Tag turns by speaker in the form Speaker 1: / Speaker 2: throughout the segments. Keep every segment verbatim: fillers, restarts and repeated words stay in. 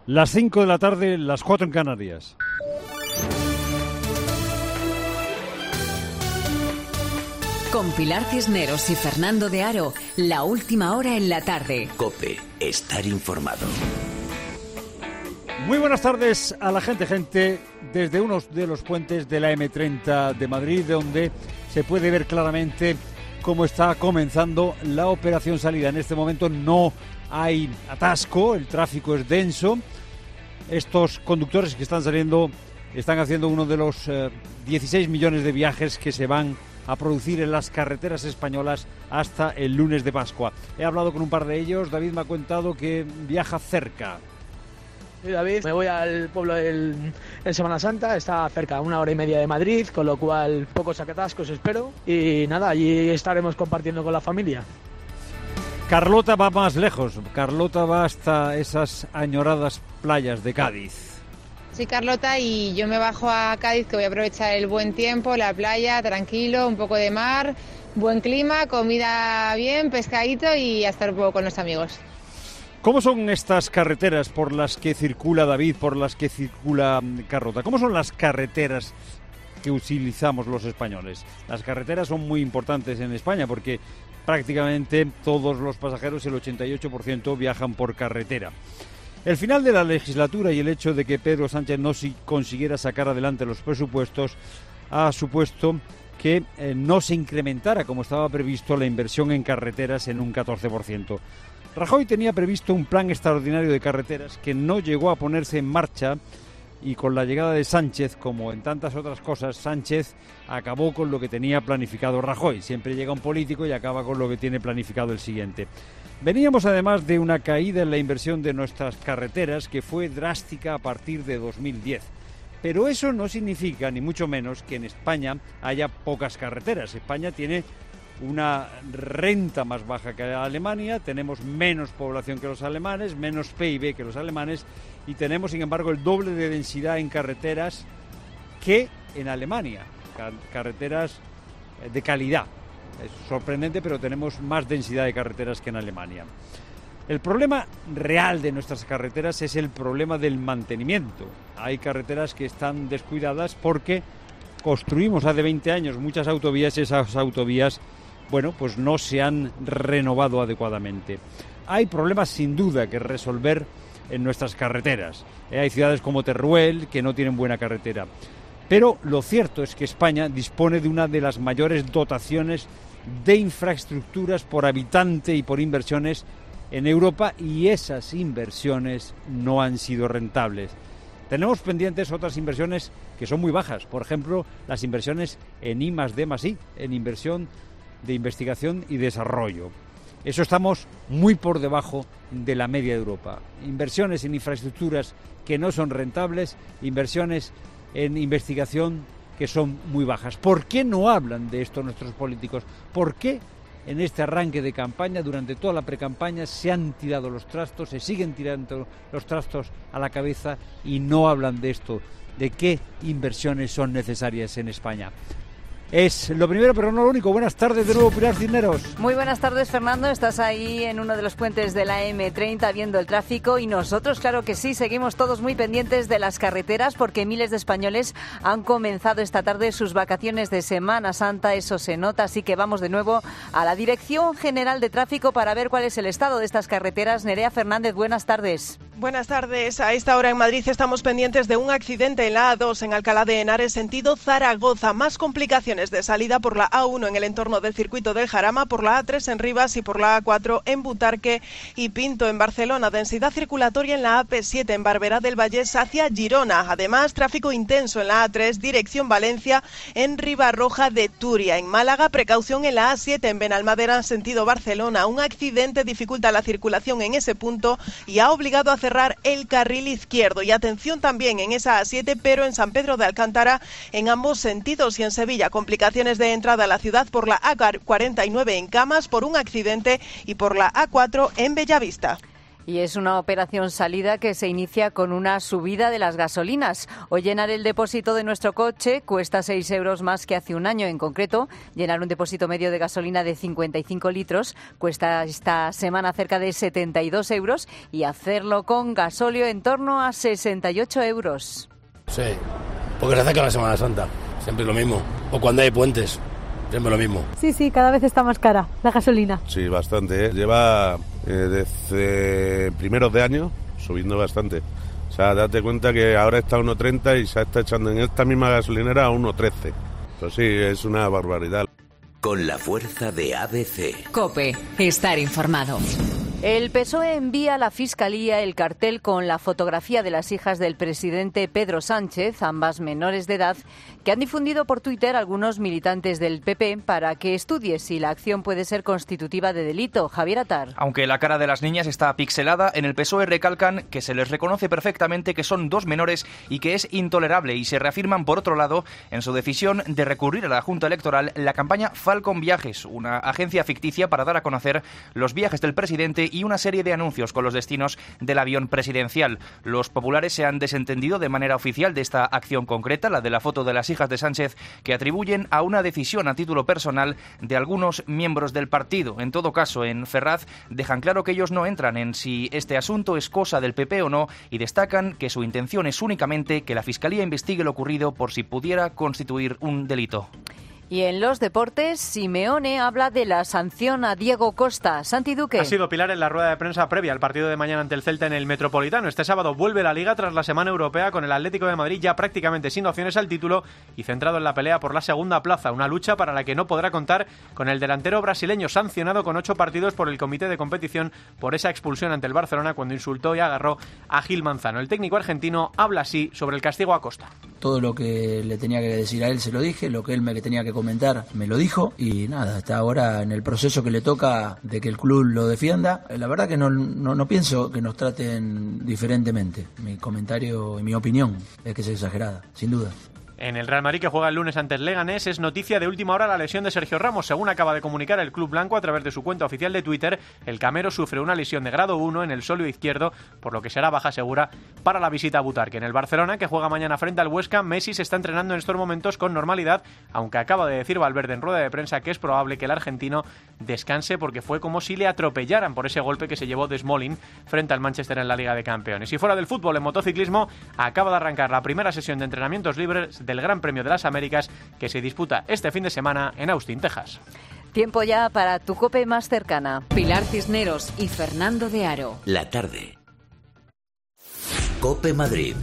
Speaker 1: Las cinco de la tarde, las cuatro en Canarias.
Speaker 2: Con Pilar Cisneros y Fernando de Aro, la última hora en la tarde.
Speaker 3: COPE, estar informado.
Speaker 1: Muy buenas tardes a la gente, gente, desde uno de los puentes de la eme treinta de Madrid, donde se puede ver claramente cómo está comenzando la operación salida. En este momento no hay atasco, el tráfico es denso. Estos conductores que están saliendo están haciendo uno de los eh, dieciséis millones de viajes que se van a producir en las carreteras españolas hasta el lunes de Pascua. He hablado con un par de ellos. David me ha contado que viaja cerca.
Speaker 4: Sí, David, me voy al pueblo del, en Semana Santa, está cerca, una hora y media de Madrid, con lo cual pocos atascos espero. Y nada, allí estaremos compartiendo con la familia.
Speaker 1: Carlota va más lejos. Carlota va hasta esas añoradas playas de Cádiz.
Speaker 5: Soy Carlota y yo me bajo a Cádiz, que voy a aprovechar el buen tiempo, la playa, tranquilo, un poco de mar, buen clima, comida bien, pescadito y a estar un poco con los amigos.
Speaker 1: ¿Cómo son estas carreteras por las que circula David, por las que circula Carlota? ¿Cómo son las carreteras que utilizamos los españoles? Las carreteras son muy importantes en España porque prácticamente todos los pasajeros, el ochenta y ocho por ciento, viajan por carretera. El final de la legislatura y el hecho de que Pedro Sánchez no si consiguiera sacar adelante los presupuestos ha supuesto que eh, no se incrementara como estaba previsto la inversión en carreteras en un catorce por ciento. Rajoy tenía previsto un plan extraordinario de carreteras que no llegó a ponerse en marcha y con la llegada de Sánchez, como en tantas otras cosas, Sánchez acabó con lo que tenía planificado Rajoy. Siempre llega un político y acaba con lo que tiene planificado el siguiente. Veníamos además de una caída en la inversión de nuestras carreteras que fue drástica a partir de dos mil diez. Pero eso no significa, ni mucho menos, que en España haya pocas carreteras. España tiene una renta más baja que Alemania, tenemos menos población que los alemanes, menos P I B que los alemanes y tenemos, sin embargo, el doble de densidad en carreteras que en Alemania. Carreteras de calidad. Es sorprendente, pero tenemos más densidad de carreteras que en Alemania. El problema real de nuestras carreteras es el problema del mantenimiento. Hay carreteras que están descuidadas porque construimos hace veinte años muchas autovías y esas autovías, bueno, pues no se han renovado adecuadamente. Hay problemas sin duda que resolver en nuestras carreteras. Hay ciudades como Teruel que no tienen buena carretera. Pero lo cierto es que España dispone de una de las mayores dotaciones de infraestructuras por habitante y por inversiones en Europa y esas inversiones no han sido rentables. Tenemos pendientes otras inversiones que son muy bajas, por ejemplo, las inversiones en I más D más I, en inversión de investigación y desarrollo. Eso estamos muy por debajo de la media de Europa. Inversiones en infraestructuras que no son rentables, inversiones en investigación que son muy bajas. ¿Por qué no hablan de esto nuestros políticos? ¿Por qué en este arranque de campaña, durante toda la precampaña, se han tirado los trastos, se siguen tirando los trastos a la cabeza y no hablan de esto, de qué inversiones son necesarias en España? Es lo primero, pero no lo único. Buenas tardes de nuevo, Pilar Cisneros.
Speaker 6: Muy buenas tardes, Fernando. Estás ahí en uno de los puentes de la eme treinta viendo el tráfico y nosotros, claro que sí, seguimos todos muy pendientes de las carreteras porque miles de españoles han comenzado esta tarde sus vacaciones de Semana Santa. Eso se nota, así que vamos de nuevo a la Dirección General de Tráfico para ver cuál es el estado de estas carreteras. Nerea Fernández, buenas tardes.
Speaker 7: Buenas tardes. A esta hora en Madrid estamos pendientes de un accidente en la A dos en Alcalá de Henares, sentido Zaragoza. Más complicaciones de salida por la A uno en el entorno del circuito del Jarama, por la A tres en Rivas y por la A cuatro en Butarque y Pinto en Barcelona. Densidad circulatoria en la A P siete en Barberá del Vallés hacia Girona. Además, tráfico intenso en la A tres, dirección Valencia, en Ribarroja de Turia. En Málaga, precaución en la A siete en Benalmádena, sentido Barcelona. Un accidente dificulta la circulación en ese punto y ha obligado a cerrar el carril izquierdo. Y atención también en esa A siete, pero en San Pedro de Alcántara, en ambos sentidos. Y en Sevilla, complicaciones de entrada a la ciudad por la A cuarenta y nueve en Camas por un accidente y por la A cuatro en Bellavista.
Speaker 6: Y es una operación salida que se inicia con una subida de las gasolinas. Hoy llenar el depósito de nuestro coche cuesta seis euros más que hace un año. En concreto, llenar un depósito medio de gasolina de cincuenta y cinco litros cuesta esta semana cerca de setenta y dos euros y hacerlo con gasóleo en torno a sesenta y ocho euros.
Speaker 8: Sí, porque se acerca la Semana Santa, siempre lo mismo. O cuando hay puentes, siempre lo mismo.
Speaker 9: Sí, sí, cada vez está más cara la gasolina.
Speaker 10: Sí, bastante, ¿eh? Lleva eh, desde primeros de año subiendo bastante. O sea, date cuenta que ahora está a uno treinta y se está echando en esta misma gasolinera a uno trece. Pues sí, es una barbaridad.
Speaker 3: Con la fuerza de A B C.
Speaker 2: COPE, estar informado.
Speaker 6: El P S O E envía a la Fiscalía el cartel con la fotografía de las hijas del presidente Pedro Sánchez, ambas menores de edad, que han difundido por Twitter algunos militantes del P P para que estudie si la acción puede ser constitutiva de delito. Javier Atar.
Speaker 11: Aunque la cara de las niñas está pixelada, en el P S O E recalcan que se les reconoce perfectamente que son dos menores y que es intolerable, y se reafirman, por otro lado, en su decisión de recurrir a la Junta Electoral la campaña Falcon Viajes, una agencia ficticia para dar a conocer los viajes del presidente y una serie de anuncios con los destinos del avión presidencial. Los populares se han desentendido de manera oficial de esta acción concreta, la de la foto de las hijas de Sánchez, que atribuyen a una decisión a título personal de algunos miembros del partido. En todo caso, en Ferraz dejan claro que ellos no entran en si este asunto es cosa del P P o no, y destacan que su intención es únicamente que la Fiscalía investigue lo ocurrido por si pudiera constituir un delito.
Speaker 6: Y en los deportes, Simeone habla de la sanción a Diego Costa. Santi Duque.
Speaker 12: Ha sido pilar en la rueda de prensa previa al partido de mañana ante el Celta en el Metropolitano. Este sábado vuelve la Liga tras la Semana Europea, con el Atlético de Madrid ya prácticamente sin opciones al título y centrado en la pelea por la segunda plaza. Una lucha para la que no podrá contar con el delantero brasileño, sancionado con ocho partidos por el comité de competición por esa expulsión ante el Barcelona cuando insultó y agarró a Gil Manzano. El técnico argentino habla así sobre el castigo a Costa.
Speaker 13: Todo lo que le tenía que decir a él se lo dije, lo que él me tenía que comentar me lo dijo, y nada, está ahora en el proceso que le toca de que el club lo defienda. La verdad que no, no, no pienso que nos traten diferentemente. Mi comentario y mi opinión es que es exagerada, sin duda.
Speaker 12: En el Real Madrid, que juega el lunes ante el Leganés, es noticia de última hora la lesión de Sergio Ramos. Según acaba de comunicar el club blanco a través de su cuenta oficial de Twitter, el camero sufre una lesión de grado uno en el sóleo izquierdo, por lo que será baja segura para la visita a Butarque. En el Barcelona, que juega mañana frente al Huesca, Messi se está entrenando en estos momentos con normalidad, aunque acaba de decir Valverde en rueda de prensa que es probable que el argentino descanse porque fue como si le atropellaran por ese golpe que se llevó de Smalling frente al Manchester en la Liga de Campeones. Y fuera del fútbol, en motociclismo, acaba de arrancar la primera sesión de entrenamientos libres del Gran Premio de las Américas, que se disputa este fin de semana en Austin, Texas.
Speaker 6: Tiempo ya para tu COPE más cercana.
Speaker 2: Pilar Cisneros y Fernando de Aro.
Speaker 3: La tarde. COPE Madrid.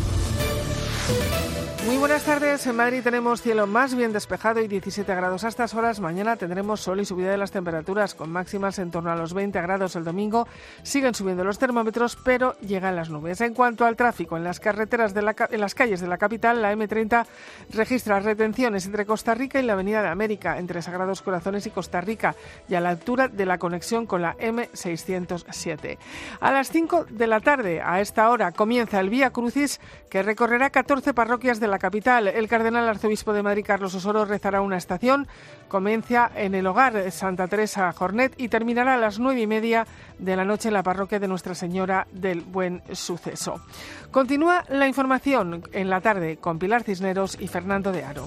Speaker 14: Muy buenas tardes. En Madrid tenemos cielo más bien despejado y diecisiete grados a estas horas. Mañana tendremos sol y subida de las temperaturas, con máximas en torno a los veinte grados el domingo. Siguen subiendo los termómetros, pero llegan las nubes. En cuanto al tráfico, en las carreteras de la, en las calles de la capital, la eme treinta registra retenciones entre Costa Rica y la Avenida de América, entre Sagrados Corazones y Costa Rica, y a la altura de la conexión con la eme seiscientos siete. A las cinco de la tarde, a esta hora, comienza el Vía Crucis, que recorrerá catorce parroquias de la capital. El cardenal arzobispo de Madrid, Carlos Osoro, rezará una estación. Comienza en el hogar Santa Teresa Jornet y terminará a las nueve y media de la noche en la parroquia de Nuestra Señora del Buen Suceso. Continúa la información en la tarde con Pilar Cisneros y Fernando de Aro.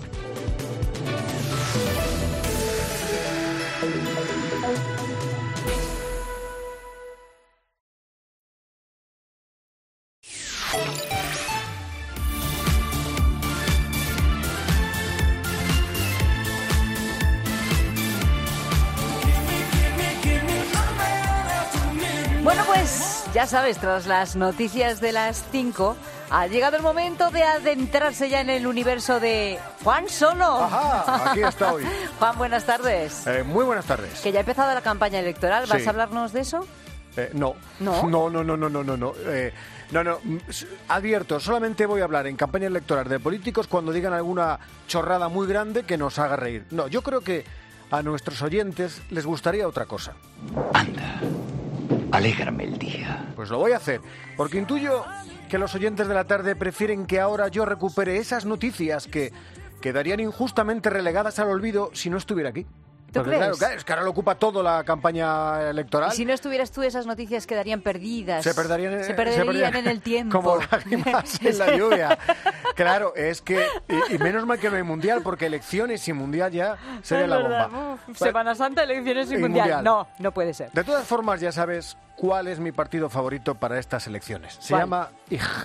Speaker 6: Bueno, pues ya sabes, tras las noticias de las cinco, ha llegado el momento de adentrarse ya en el universo de Juan Solo.
Speaker 15: Ajá, aquí estoy.
Speaker 6: Juan, buenas tardes.
Speaker 15: Eh, muy buenas tardes.
Speaker 6: Que ya ha empezado la campaña electoral, ¿vas
Speaker 15: Sí.
Speaker 6: a hablarnos de eso?
Speaker 15: Eh, no.
Speaker 6: ¿No?
Speaker 15: No, no, no, no, no, no. No, eh, no, no. Advierto, solamente voy a hablar en campaña electoral de políticos cuando digan alguna chorrada muy grande que nos haga reír. No, yo creo que a nuestros oyentes les gustaría otra cosa.
Speaker 3: Anda, alégrame el día.
Speaker 15: Pues lo voy a hacer, porque intuyo que los oyentes de la tarde prefieren que ahora yo recupere esas noticias que quedarían injustamente relegadas al olvido si no estuviera aquí.
Speaker 6: ¿Tú
Speaker 15: Porque,
Speaker 6: crees?
Speaker 15: Claro, claro, es que ahora lo ocupa todo la campaña electoral.
Speaker 6: Y si no estuvieras tú, esas noticias quedarían perdidas.
Speaker 15: Se perderían,
Speaker 6: se perderían,
Speaker 15: se perderían
Speaker 6: en el tiempo.
Speaker 15: Como lágrimas en la lluvia. Claro, es que... Y, y menos mal que no hay mundial, porque elecciones y mundial ya sería
Speaker 6: Es
Speaker 15: la
Speaker 6: verdad.
Speaker 15: bomba.
Speaker 6: Uf, Semana Santa, elecciones y,
Speaker 15: Y
Speaker 6: mundial.
Speaker 15: mundial.
Speaker 6: No, no puede ser.
Speaker 15: De todas formas, ya sabes cuál es mi partido favorito para estas elecciones. Se
Speaker 6: ¿Cuál?
Speaker 15: llama I J.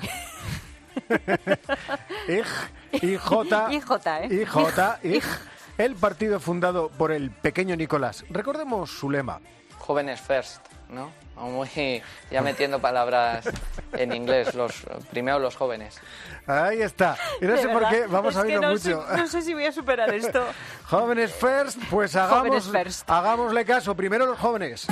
Speaker 15: I J. I J.
Speaker 6: I J, ¿eh?
Speaker 15: I J. I J. El partido fundado por el pequeño Nicolás. Recordemos su lema.
Speaker 16: Jóvenes first, ¿no? Muy, ya metiendo palabras en inglés, los primero los jóvenes.
Speaker 15: Ahí está. Y no
Speaker 6: De
Speaker 15: sé por
Speaker 6: verdad,
Speaker 15: qué, vamos
Speaker 6: es
Speaker 15: a
Speaker 6: que
Speaker 15: oírlo
Speaker 6: no
Speaker 15: mucho.
Speaker 6: Sé, no sé si voy a superar esto.
Speaker 15: Jóvenes first, pues hagamos,
Speaker 6: Jóvenes first.
Speaker 15: hagámosle caso. Primero los jóvenes.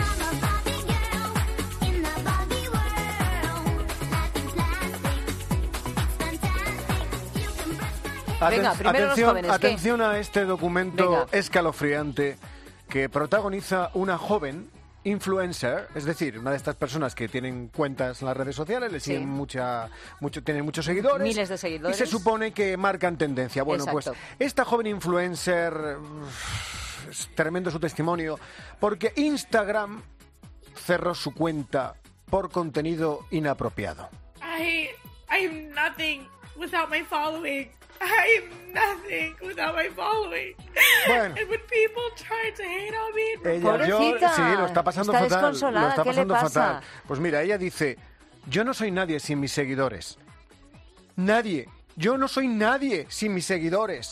Speaker 6: Venga,
Speaker 15: Aten-
Speaker 6: primero los
Speaker 15: atención,
Speaker 6: jóvenes, ¿qué?
Speaker 15: atención a este documento
Speaker 6: Venga.
Speaker 15: escalofriante que protagoniza una joven influencer, es decir, una de estas personas que tienen cuentas en las redes sociales, le
Speaker 6: Sí.
Speaker 15: siguen mucha, mucho, tienen muchos seguidores.
Speaker 6: Miles de seguidores.
Speaker 15: Y se supone que marcan tendencia. Bueno,
Speaker 6: Exacto.
Speaker 15: pues esta joven influencer, uf, es tremendo su testimonio, porque Instagram cerró su cuenta por contenido inapropiado.
Speaker 17: I I'm nothing without my following. I'm nothing without my following.
Speaker 15: Bueno.
Speaker 17: And when people try to hate on me,
Speaker 15: Ella llora, sí, lo está pasando
Speaker 6: está
Speaker 15: fatal.
Speaker 6: desconsolada,
Speaker 15: Lo está
Speaker 6: ¿qué le
Speaker 15: pasando
Speaker 6: pasa?
Speaker 15: fatal. Pues mira, ella dice, yo no soy nadie sin mis seguidores. Nadie. Yo no soy nadie sin mis seguidores.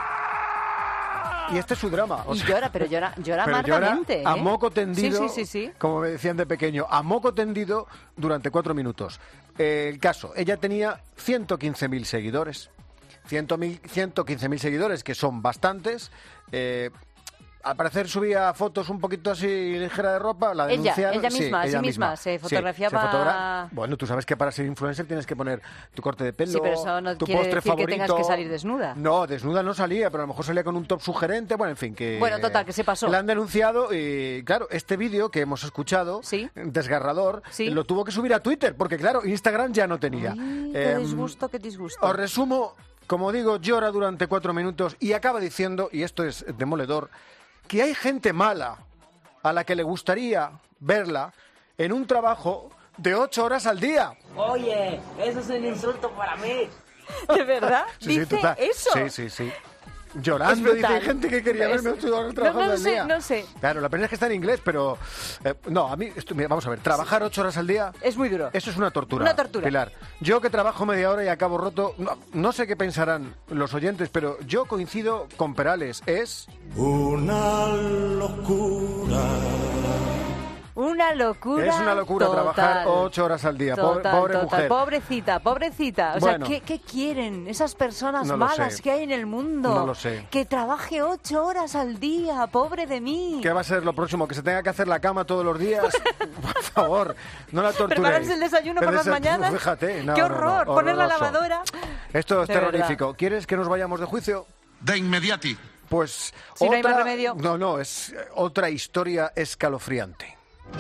Speaker 15: Y este es su drama. o
Speaker 6: Y
Speaker 15: sea,
Speaker 6: llora, pero llora, llora
Speaker 15: pero llora
Speaker 6: amargamente.
Speaker 15: a
Speaker 6: ¿eh?
Speaker 15: moco tendido,
Speaker 6: Sí, sí, sí, sí.
Speaker 15: como me decían de pequeño, a moco tendido durante cuatro minutos. Eh, el caso, ella tenía ciento quince mil seguidores. ciento quince mil seguidores, que son bastantes. Eh, al parecer subía fotos un poquito así ligera de ropa, la
Speaker 6: Ella,
Speaker 15: denunciaron.
Speaker 6: ella
Speaker 15: Sí,
Speaker 6: misma,
Speaker 15: ella
Speaker 6: sí misma, se
Speaker 15: Sí,
Speaker 6: fotografiaba-
Speaker 15: se fotogra- Bueno, tú sabes que para ser influencer tienes que poner tu corte de pelo,
Speaker 6: Sí, pero eso no
Speaker 15: tu
Speaker 6: quiere
Speaker 15: postre
Speaker 6: decir que
Speaker 15: favorito.
Speaker 6: tengas que salir desnuda.
Speaker 15: No, desnuda no salía, pero a lo mejor salía con un top sugerente, bueno, en fin, que...
Speaker 6: Bueno, total, que se pasó.
Speaker 15: La han denunciado y, claro, este vídeo que hemos escuchado, desgarrador,
Speaker 6: Sí.
Speaker 15: lo tuvo que subir a Twitter, porque, claro, Instagram ya no tenía.
Speaker 6: Ay, qué
Speaker 15: Em,
Speaker 6: disgusto, qué disgusto.
Speaker 15: os resumo, como digo, llora durante cuatro minutos y acaba diciendo, y esto es demoledor, que hay gente mala a la que le gustaría verla en un trabajo de ocho horas al día.
Speaker 18: Oye, eso es un insulto para mí.
Speaker 6: ¿De verdad?
Speaker 15: Sí, sí,
Speaker 6: ¿Dice
Speaker 15: total.
Speaker 6: eso?
Speaker 15: Sí, sí, sí. Llorando,
Speaker 6: Es
Speaker 15: dice,
Speaker 6: brutal.
Speaker 15: hay gente que quería
Speaker 6: Es-
Speaker 15: verme ocho horas
Speaker 6: No,
Speaker 15: trabajando
Speaker 6: no
Speaker 15: al
Speaker 6: sé,
Speaker 15: día.
Speaker 6: no sé.
Speaker 15: Claro, la pena es que está en inglés, pero... eh, no, a mí, esto- mira, vamos a ver, trabajar ocho horas al día...
Speaker 6: Es muy duro.
Speaker 15: Eso es una tortura.
Speaker 6: Una tortura.
Speaker 15: Pilar, yo que trabajo media hora y acabo roto, no, no sé qué pensarán los oyentes, pero yo coincido con Perales, es...
Speaker 19: Una locura.
Speaker 6: Una locura.
Speaker 15: Es una locura
Speaker 6: total.
Speaker 15: trabajar ocho horas al día. Pobre,
Speaker 6: Total,
Speaker 15: pobre
Speaker 6: total.
Speaker 15: mujer.
Speaker 6: Pobrecita, pobrecita. O
Speaker 15: Bueno.
Speaker 6: sea, ¿qué, qué quieren esas personas
Speaker 15: No lo
Speaker 6: malas
Speaker 15: sé.
Speaker 6: que hay en el mundo?
Speaker 15: No lo sé.
Speaker 6: Que trabaje ocho horas al día, pobre de mí.
Speaker 15: ¿Qué va a ser lo próximo? ¿Que se tenga que hacer la cama todos los días? Por favor, no la torturéis.
Speaker 6: Prepararse el desayuno por las
Speaker 15: desa-
Speaker 6: mañas.
Speaker 15: Fíjate, no,
Speaker 6: Qué
Speaker 15: no, no,
Speaker 6: horror, poner la
Speaker 15: horroroso.
Speaker 6: lavadora.
Speaker 15: Esto es
Speaker 6: De
Speaker 15: terrorífico. ¿Quieres que nos vayamos de juicio?
Speaker 19: De inmediati.
Speaker 15: Pues
Speaker 6: Si no
Speaker 15: otra...
Speaker 6: hay más remedio.
Speaker 15: No, no, es eh, otra historia escalofriante.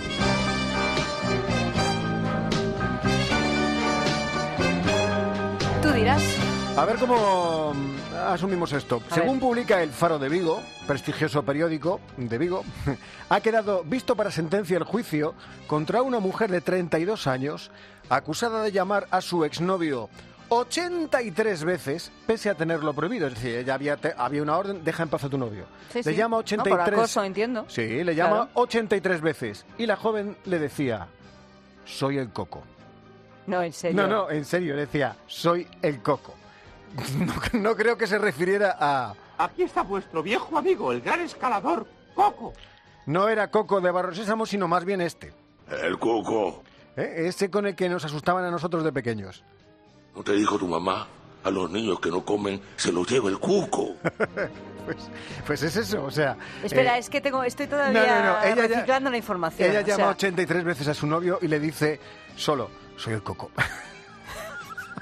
Speaker 6: Tú dirás.
Speaker 15: A ver cómo mm, asumimos esto.
Speaker 6: A
Speaker 15: Según
Speaker 6: ver.
Speaker 15: publica El Faro de Vigo, prestigioso periódico de Vigo, ha quedado visto para sentencia el juicio contra una mujer de treinta y dos años acusada de llamar a su exnovio ochenta y tres veces, pese a tenerlo prohibido. Es decir, ella había, te- había una orden, deja en paz a tu novio.
Speaker 6: Sí,
Speaker 15: le
Speaker 6: sí.
Speaker 15: llama
Speaker 6: No,
Speaker 15: ochenta y tres...
Speaker 6: por acoso, entiendo.
Speaker 15: Sí, le llama
Speaker 6: Claro.
Speaker 15: ochenta y tres veces. Y la joven le decía, soy el coco.
Speaker 6: No, en serio.
Speaker 15: No, no, en serio, le decía, soy el coco. No, no creo que se refiriera a...
Speaker 20: Aquí está vuestro viejo amigo, el gran escalador, Coco.
Speaker 15: No era Coco de Barro Sésamo, sino más bien este.
Speaker 19: El Coco.
Speaker 15: ¿eh? Ese con el que nos asustaban a nosotros de pequeños.
Speaker 19: ¿No te dijo tu mamá? A los niños que no comen se los lleva el cuco.
Speaker 15: Pues, pues es eso, o sea...
Speaker 6: Espera,
Speaker 15: eh,
Speaker 6: es que tengo, estoy
Speaker 15: no,
Speaker 6: todavía
Speaker 15: no, no, ella ya-
Speaker 6: reciclando la información.
Speaker 15: ella
Speaker 6: o
Speaker 15: llama
Speaker 6: sea,
Speaker 15: ochenta y tres veces a su novio y le dice solo, soy el Coco.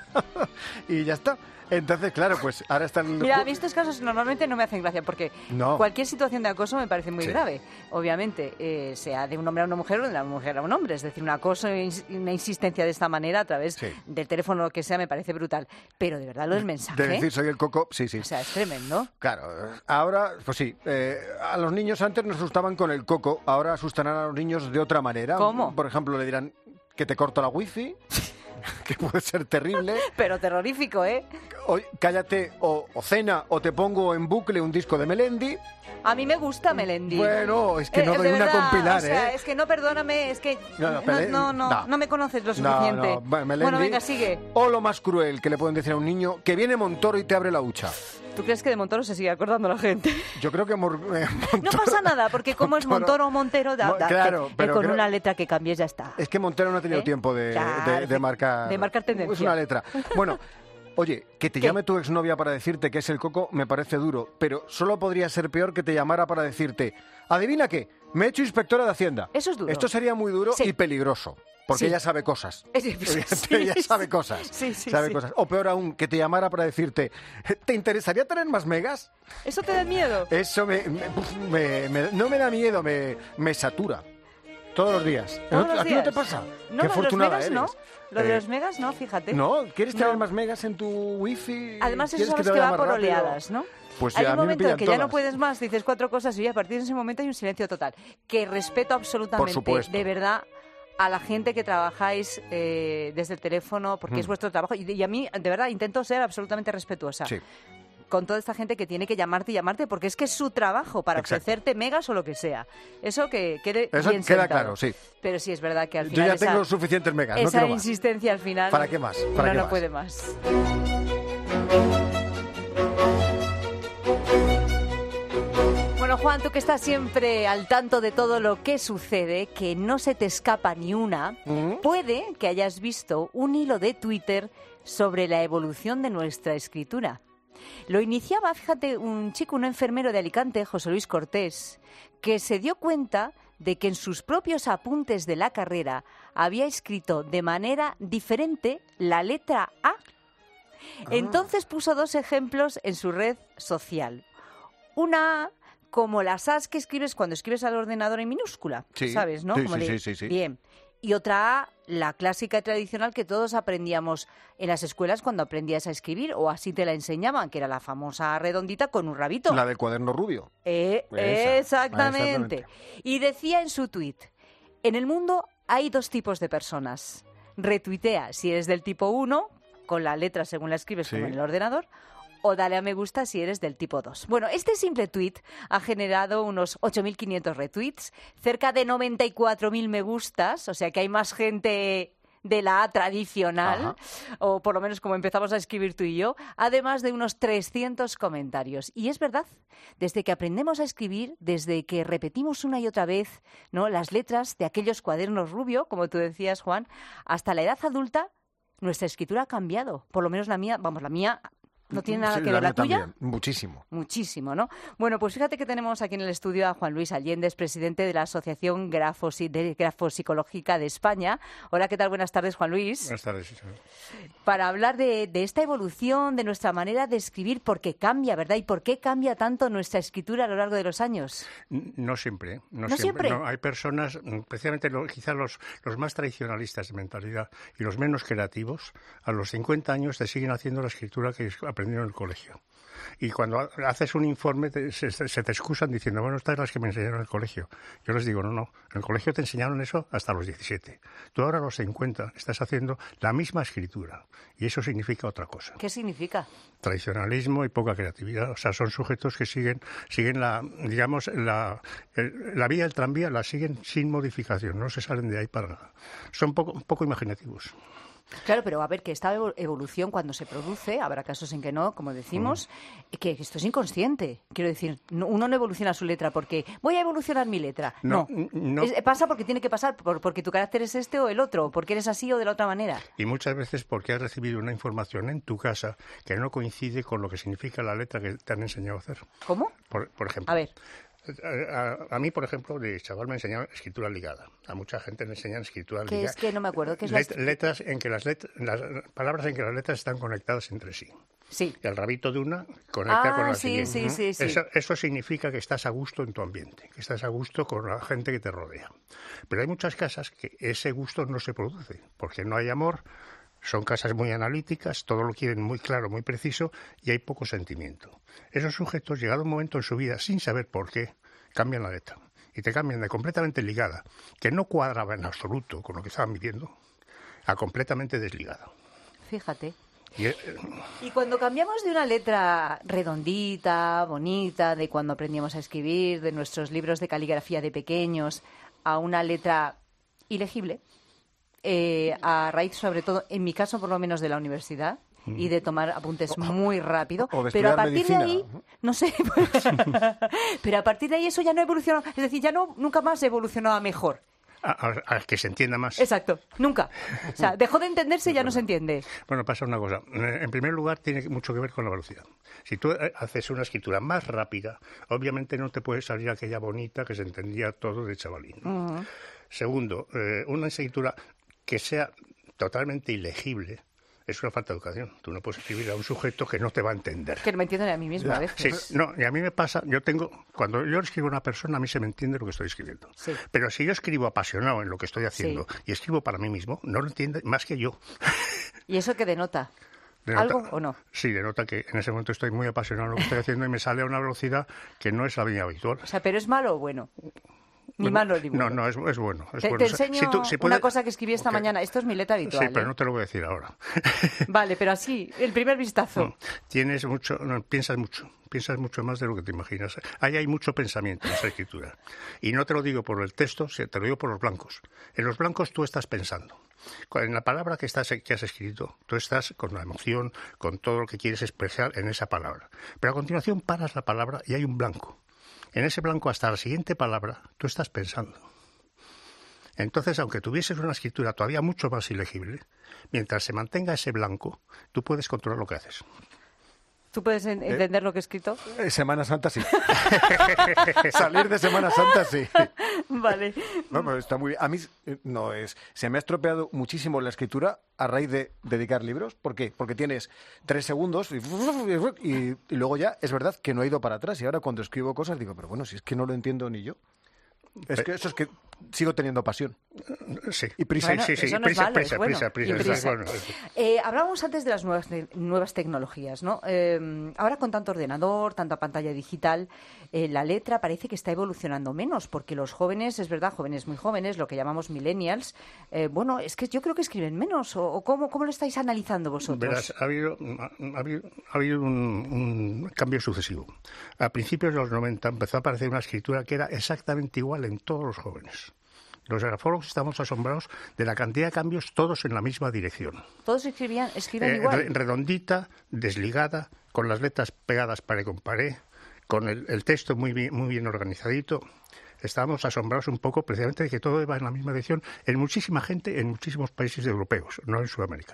Speaker 15: y ya está. Entonces, claro, pues ahora están...
Speaker 6: Mira, a mí estos casos normalmente no me hacen gracia porque
Speaker 15: no.
Speaker 6: cualquier situación de acoso me parece muy
Speaker 15: sí.
Speaker 6: grave. Obviamente, eh, sea de un hombre a una mujer o de una mujer a un hombre. Es decir, un acoso y una insistencia de esta manera a través sí. del teléfono o lo que sea me parece brutal. Pero de verdad lo del mensaje...
Speaker 15: De decir soy el coco, sí, sí.
Speaker 6: O sea, es tremendo.
Speaker 15: Claro, ahora, pues sí, eh, a los niños antes nos asustaban con el coco, ahora asustarán a los niños de otra manera.
Speaker 6: ¿Cómo?
Speaker 15: Por ejemplo, le dirán que te corto la wifi... que puede ser terrible.
Speaker 6: Pero terrorífico, ¿eh?
Speaker 15: O, cállate, o, o cena, o te pongo en bucle un disco de Melendi.
Speaker 6: A mí me gusta Melendi.
Speaker 15: Bueno, es que no
Speaker 6: eh,
Speaker 15: doy una
Speaker 6: verdad,
Speaker 15: con Pilar,
Speaker 6: o sea,
Speaker 15: ¿eh?
Speaker 6: es que no, perdóname, es que
Speaker 15: no, no,
Speaker 6: no, no, no, no, no me conoces lo suficiente.
Speaker 15: No, no, Melendi,
Speaker 6: bueno, venga, sigue.
Speaker 15: O lo más cruel que le pueden decir a un niño, que viene Montoro y te abre la hucha.
Speaker 6: ¿Tú crees que de Montoro se sigue acordando la gente?
Speaker 15: Yo creo que Mor eh, Montoro...
Speaker 6: No pasa nada, porque como es Montoro o Montero, da, da,
Speaker 15: claro,
Speaker 6: que,
Speaker 15: pero
Speaker 6: con
Speaker 15: creo...
Speaker 6: una letra que cambies ya está.
Speaker 15: Es que Montero no ha tenido ¿Eh? tiempo de,
Speaker 6: claro,
Speaker 15: de, de marcar...
Speaker 6: De marcar tendencia.
Speaker 15: Es una letra. Bueno... Oye, que te
Speaker 6: ¿Qué?
Speaker 15: llame tu exnovia para decirte que es el coco me parece duro, pero solo podría ser peor que te llamara para decirte, ¿adivina qué? Me he hecho inspectora de Hacienda.
Speaker 6: Eso es duro.
Speaker 15: Esto sería muy duro sí. y peligroso. Porque sí. ella sabe cosas.
Speaker 6: Sí,
Speaker 15: ella sabe cosas.
Speaker 6: Sí, sí,
Speaker 15: sabe
Speaker 6: sí.
Speaker 15: cosas. O peor aún, que te llamara para decirte, ¿te interesaría tener más megas?
Speaker 6: ¿Eso te da miedo?
Speaker 15: Eso me, me, me, me no me da miedo, me, me satura. Todos los días.
Speaker 6: ¿Todos
Speaker 15: ¿A
Speaker 6: los
Speaker 15: ti
Speaker 6: días?
Speaker 15: no te pasa?
Speaker 6: No,
Speaker 15: Qué afortunada
Speaker 6: los megas,
Speaker 15: eres.
Speaker 6: No. Lo de
Speaker 15: Eh,
Speaker 6: los megas, no, fíjate.
Speaker 15: ¿No? ¿Quieres tener
Speaker 6: no.
Speaker 15: más megas en tu wifi?
Speaker 6: Además, eso sabes
Speaker 15: que,
Speaker 6: que va por
Speaker 15: rápido?
Speaker 6: oleadas, ¿no?
Speaker 15: Pues
Speaker 6: hay
Speaker 15: ya,
Speaker 6: un momento en que
Speaker 15: todas.
Speaker 6: ya no puedes más, dices cuatro cosas y a partir de ese momento hay un silencio total. Que respeto absolutamente, de verdad, a la gente que trabajáis eh, desde el teléfono, porque mm. es vuestro trabajo. Y, y a mí, de verdad, intento ser absolutamente respetuosa.
Speaker 15: Sí.
Speaker 6: Con toda esta gente que tiene que llamarte y llamarte, porque es que es su trabajo para
Speaker 15: Exacto.
Speaker 6: ofrecerte megas o lo que sea. Eso que quede
Speaker 15: Eso
Speaker 6: bien
Speaker 15: queda
Speaker 6: sentado.
Speaker 15: claro, sí.
Speaker 6: Pero sí es verdad que al
Speaker 15: Yo
Speaker 6: final
Speaker 15: ya
Speaker 6: esa,
Speaker 15: tengo suficientes megas, no
Speaker 6: esa
Speaker 15: quiero más.
Speaker 6: insistencia al final...
Speaker 15: ¿Para qué más? ¿Para
Speaker 6: no,
Speaker 15: qué
Speaker 6: no
Speaker 15: más?
Speaker 6: puede más. Bueno, Juan, tú que estás siempre al tanto de todo lo que sucede, que no se te escapa ni una, ¿Mm? puede que hayas visto un hilo de Twitter sobre la evolución de nuestra escritura. Lo iniciaba, fíjate, un chico, un enfermero de Alicante, José Luis Cortés, que se dio cuenta de que en sus propios apuntes de la carrera había escrito de manera diferente la letra A. Ah. Entonces puso dos ejemplos en su red social. Una A como las A's que escribes cuando escribes al ordenador en minúscula,
Speaker 15: sí,
Speaker 6: ¿sabes, no?
Speaker 15: Sí,
Speaker 6: Como
Speaker 15: sí,
Speaker 6: de...
Speaker 15: sí, sí, sí.
Speaker 6: Bien. Y otra A, la clásica y tradicional que todos aprendíamos en las escuelas cuando aprendías a escribir, o así te la enseñaban, que era la famosa redondita con un rabito.
Speaker 15: La del cuaderno rubio.
Speaker 6: Eh,
Speaker 15: Esa,
Speaker 6: exactamente. exactamente. Y decía en su tuit, en el mundo hay dos tipos de personas. Retuitea si eres del tipo uno, con la letra según la escribes sí. como en el ordenador, o dale a me gusta si eres del tipo dos. Bueno, este simple tuit ha generado unos ocho mil quinientos retweets, cerca de noventa y cuatro mil me gustas, o sea que hay más gente de la A tradicional, Ajá. o por lo menos como empezamos a escribir tú y yo, además de unos trescientos comentarios. Y es verdad, desde que aprendemos a escribir, desde que repetimos una y otra vez, ¿no?, las letras de aquellos cuadernos rubio, como tú decías, Juan, hasta la edad adulta, nuestra escritura ha cambiado. Por lo menos la mía, vamos, la mía... ¿No tiene nada
Speaker 15: sí,
Speaker 6: que ver la,
Speaker 15: la
Speaker 6: tuya?
Speaker 15: También. Muchísimo.
Speaker 6: Muchísimo, ¿no? Bueno, pues fíjate que tenemos aquí en el estudio a Juan Luis Allende, presidente de la Asociación Grafosi- de Grafopsicológica de España. Hola, ¿qué tal? Buenas tardes, Juan Luis.
Speaker 21: Buenas tardes, Isabel.
Speaker 6: Para hablar de, de esta evolución, de nuestra manera de escribir, ¿por qué cambia, verdad? ¿Y por qué cambia tanto nuestra escritura a lo largo de los años?
Speaker 21: No siempre. No,
Speaker 6: ¿No siempre?
Speaker 21: siempre? No, hay personas, especialmente lo, quizás los, los más tradicionalistas de mentalidad y los menos creativos, a los cincuenta años te siguen haciendo la escritura que aprendieron en el colegio. Y cuando haces un informe te, se, se te excusan diciendo, bueno, estas son las que me enseñaron en el colegio. Yo les digo, no, no, en el colegio te enseñaron eso hasta los diecisiete. Tú ahora a los cincuenta estás haciendo la misma escritura y eso significa otra cosa.
Speaker 6: ¿Qué significa?
Speaker 21: Tradicionalismo y poca creatividad. O sea, son sujetos que siguen, siguen la, digamos, la, el, la vía, el tranvía, la siguen sin modificación, no se salen de ahí para nada. Son poco, poco imaginativos.
Speaker 6: Claro, pero a ver, que esta evolución cuando se produce, habrá casos en que no, como decimos, mm. que esto es inconsciente. Quiero decir, no, uno no evoluciona su letra porque voy a evolucionar mi letra. No, no. no. Es, pasa porque tiene que pasar, por, porque tu carácter es este o el otro, porque eres así o de la otra manera.
Speaker 21: Y muchas veces porque has recibido una información en tu casa que no coincide con lo que significa la letra que te han enseñado a hacer.
Speaker 6: ¿Cómo?
Speaker 21: Por, por ejemplo.
Speaker 6: A ver.
Speaker 21: a, a mí, por ejemplo, de chaval me enseñaron escritura ligada. A mucha gente le enseñan escritura
Speaker 6: ¿Qué
Speaker 21: ligada.
Speaker 6: es que no me acuerdo? ¿Qué es
Speaker 21: Let,
Speaker 6: la...
Speaker 21: letras en que las, let, las palabras en que las letras están conectadas entre sí.
Speaker 6: Sí.
Speaker 21: Y el rabito de una conecta
Speaker 6: ah,
Speaker 21: con la
Speaker 6: sí,
Speaker 21: siguiente.
Speaker 6: Sí, sí, sí.
Speaker 21: Eso, eso significa que estás a gusto en tu ambiente, que estás a gusto con la gente que te rodea. Pero hay muchas casas que ese gusto no se produce, porque no hay amor, son casas muy analíticas, todo lo quieren muy claro, muy preciso, y hay poco sentimiento. Esos sujetos, llegado un momento en su vida, sin saber por qué, cambian la letra. Y te cambian de completamente ligada, que no cuadraba en absoluto con lo que estaban viviendo, a completamente desligada.
Speaker 6: Fíjate.
Speaker 21: Y, eh,
Speaker 6: y cuando cambiamos de una letra redondita, bonita, de cuando aprendíamos a escribir, de nuestros libros de caligrafía de pequeños, a una letra ilegible, eh, a raíz sobre todo, en mi caso por lo menos de la universidad, y de tomar apuntes muy rápido,
Speaker 15: o de
Speaker 6: pero a partir
Speaker 15: medicina.
Speaker 6: de ahí, no sé, pues, pero a partir de ahí eso ya no evolucionó, es decir, ya no nunca más evolucionó a mejor.
Speaker 21: a, a, a que se entienda más.
Speaker 6: Exacto, nunca. O sea, dejó de entenderse y ya no se entiende.
Speaker 21: Bueno, pasa una cosa. En primer lugar, tiene mucho que ver con la velocidad. Si tú haces una escritura más rápida, obviamente no te puede salir aquella bonita que se entendía todo de chavalín. Uh-huh. Segundo, eh, una escritura que sea totalmente ilegible es una falta de educación. Tú no puedes escribir a un sujeto que no te va a entender.
Speaker 6: Que no me entiende a mí mismo a veces.
Speaker 21: Sí, no, y a mí me pasa, yo tengo, cuando yo escribo a una persona, a mí se me entiende lo que estoy escribiendo.
Speaker 6: Sí.
Speaker 21: Pero si yo escribo apasionado en lo que estoy haciendo sí. y escribo para mí mismo, no lo entiende más que yo.
Speaker 6: ¿Y eso qué denota?
Speaker 21: Denota,
Speaker 6: ¿Algo o no?
Speaker 21: Sí, denota que en ese momento estoy muy apasionado en lo que estoy haciendo y me sale a una velocidad que no es la mía habitual.
Speaker 6: O sea, ¿pero es malo o bueno? Ni bueno, malo ni bueno.
Speaker 21: No, no, es, es bueno. Es
Speaker 6: te,
Speaker 21: bueno.
Speaker 6: te enseño
Speaker 21: si tú, si puede...
Speaker 6: una cosa que escribí esta okay. mañana. Esto es mi letra habitual.
Speaker 21: Sí, pero
Speaker 6: ¿eh?
Speaker 21: no te lo voy a decir ahora.
Speaker 6: Vale, pero así, el primer vistazo.
Speaker 21: No, tienes mucho, no, piensas mucho. Piensas mucho más de lo que te imaginas. Ahí hay mucho pensamiento en esa escritura. Y no te lo digo por el texto, te lo digo por los blancos. En los blancos tú estás pensando. En la palabra que, estás, que has escrito, tú estás con la emoción, con todo lo que quieres expresar en esa palabra. Pero a continuación paras la palabra y hay un blanco. En ese blanco hasta la siguiente palabra tú estás pensando. Entonces, aunque tuvieses una escritura todavía mucho más ilegible, mientras se mantenga ese blanco, tú puedes controlar lo que haces.
Speaker 6: ¿Tú puedes en- entender eh, lo que he escrito?
Speaker 15: Semana Santa sí. Salir de Semana Santa sí.
Speaker 6: Vale.
Speaker 15: No, pero está muy bien. A mí no es. Se me ha estropeado muchísimo la escritura a raíz de dedicar libros. ¿Por qué? Porque tienes tres segundos y, y, y luego ya es verdad que no he ido para atrás. Y ahora cuando escribo cosas digo, pero bueno, si es que no lo entiendo ni yo. Es que eso es que sigo teniendo pasión.
Speaker 21: Sí.
Speaker 15: Y prisa.
Speaker 6: Bueno,
Speaker 21: sí, sí,
Speaker 6: eso
Speaker 21: sí.
Speaker 6: no es
Speaker 21: Prisa,
Speaker 6: malo,
Speaker 21: prisa,
Speaker 6: es bueno.
Speaker 21: prisa, prisa,
Speaker 6: Y prisa.
Speaker 21: prisa. Bueno.
Speaker 6: Eh, hablábamos antes de las nuevas, te- nuevas tecnologías, ¿no? Eh, ahora con tanto ordenador, tanta pantalla digital, eh, la letra parece que está evolucionando menos, porque los jóvenes, es verdad, jóvenes muy jóvenes, lo que llamamos millennials, eh, bueno, es que yo creo que escriben menos, o, o ¿cómo, cómo lo estáis analizando vosotros?
Speaker 21: Verás, ha habido, ha habido, ha habido un, un cambio sucesivo. A principios de los noventa empezó a aparecer una escritura que era exactamente igual en todos los jóvenes. Los grafólogos estamos asombrados de la cantidad de cambios, todos en la misma dirección.
Speaker 6: Todos escribían, escribían
Speaker 21: Eh,
Speaker 6: igual.
Speaker 21: re- redondita, desligada, con las letras pegadas pared con pared, con el, el texto muy bien, muy bien organizadito. Estábamos asombrados un poco precisamente de que todo iba en la misma dirección en muchísima gente, en muchísimos países europeos, no en Sudamérica.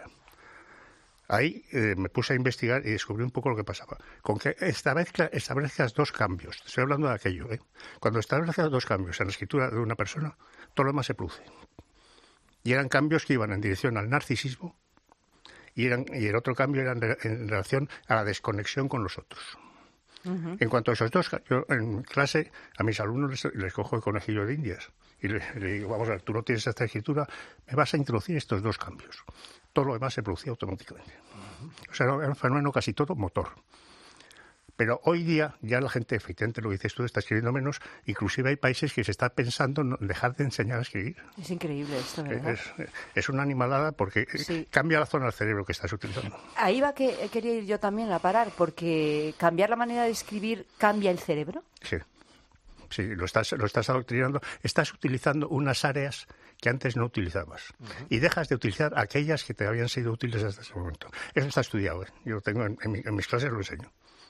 Speaker 21: Ahí eh, me puse a investigar y descubrí un poco lo que pasaba. Con que establezca, establezcas dos cambios, estoy hablando de aquello, ¿eh? Cuando establezcas dos cambios en la escritura de una persona, todo lo demás se produce. Y eran cambios que iban en dirección al narcisismo y, eran, y el otro cambio era en, re- en relación a la desconexión con los otros.
Speaker 6: Uh-huh.
Speaker 21: En cuanto a esos dos, yo en clase a mis alumnos les, les cojo el conejillo de indias y le, le digo, vamos a ver, tú no tienes esta escritura, me vas a introducir estos dos cambios. Todo lo demás se producía automáticamente. O sea, era un fenómeno casi todo motor. Pero hoy día ya la gente, efectivamente, lo que dices tú, está escribiendo menos. Inclusive hay países que se está pensando en dejar de enseñar a escribir.
Speaker 6: Es increíble esto, ¿verdad?
Speaker 21: Es, es una animalada porque
Speaker 6: Sí.
Speaker 21: cambia la zona del cerebro que estás utilizando.
Speaker 6: Ahí va que quería ir yo también a parar, porque cambiar la manera de escribir cambia el cerebro.
Speaker 21: Sí, sí, lo estás, lo estás adoctrinando. Estás utilizando unas áreas que antes no utilizabas. Uh-huh. Y dejas de utilizar aquellas que te habían sido útiles hasta ese momento. Eso está estudiado, ¿eh? Yo lo tengo en, en, mi- en mis clases, lo enseño.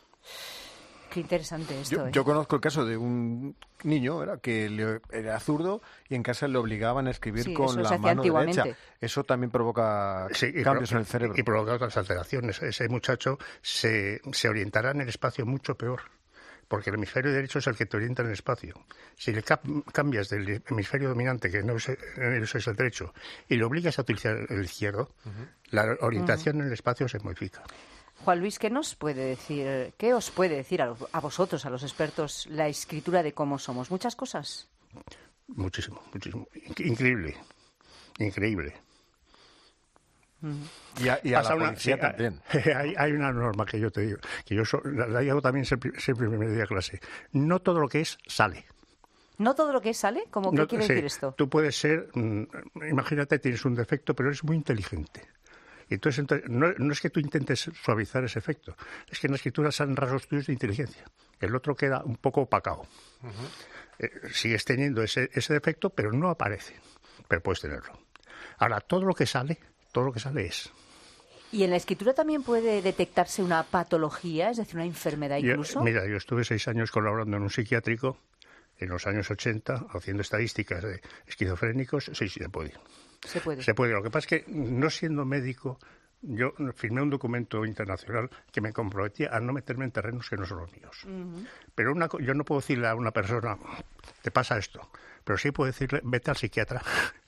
Speaker 6: Qué interesante esto,
Speaker 15: Yo,
Speaker 6: ¿eh?
Speaker 15: yo conozco el caso de un niño ¿era? que le- era zurdo y en casa le obligaban a escribir
Speaker 6: Sí,
Speaker 15: con
Speaker 6: eso se
Speaker 15: la
Speaker 6: hacía
Speaker 15: mano
Speaker 6: antiguamente.
Speaker 15: derecha. Eso también provoca
Speaker 21: Sí, y
Speaker 15: cambios
Speaker 21: pro-
Speaker 15: en el cerebro.
Speaker 21: Y provoca otras alteraciones. Ese muchacho se, se orientará en el espacio mucho peor. porque el hemisferio derecho es el que te orienta en el espacio. Si le cambias del hemisferio dominante, que no es, eso es el derecho, y le obligas a utilizar el izquierdo, uh-huh. la orientación uh-huh. en el espacio se modifica.
Speaker 6: Juan Luis, ¿qué nos puede decir, qué os puede decir a, a vosotros, a los expertos, la escritura de cómo somos? ¿Muchas cosas?
Speaker 21: Muchísimo, muchísimo. Increíble, increíble.
Speaker 15: Y a, y a la una, policía sí, también.
Speaker 21: Hay, hay una norma que yo te digo, que yo so, la, la hago también siempre, siempre en mi media clase. No todo lo que es, sale.
Speaker 6: ¿No todo lo que es, sale? ¿Cómo qué no, quiere sí, decir esto?
Speaker 21: Tú puedes ser, mmm, imagínate, tienes un defecto, pero eres muy inteligente. Y entonces, entonces no, no es que tú intentes suavizar ese efecto, es que en la escritura salen rasgos tuyos de inteligencia. El otro queda un poco opacado. Uh-huh. Eh, sigues teniendo ese, ese defecto, pero no aparece. Pero puedes tenerlo. Ahora, todo lo que sale... todo lo que sale es.
Speaker 6: ¿Y en la escritura también puede detectarse una patología, es decir, una enfermedad incluso?
Speaker 21: Yo, mira, yo estuve seis años colaborando en un psiquiátrico en los años ochenta, haciendo estadísticas de esquizofrénicos. Sí, sí, se puede.
Speaker 6: Se puede.
Speaker 21: Se puede. Lo que pasa es que, no siendo médico, yo firmé un documento internacional que me comprometía a no meterme en terrenos que no son los míos. Uh-huh. Pero una, yo no puedo decirle a una persona, te pasa esto, pero sí puedo decirle, vete al psiquiatra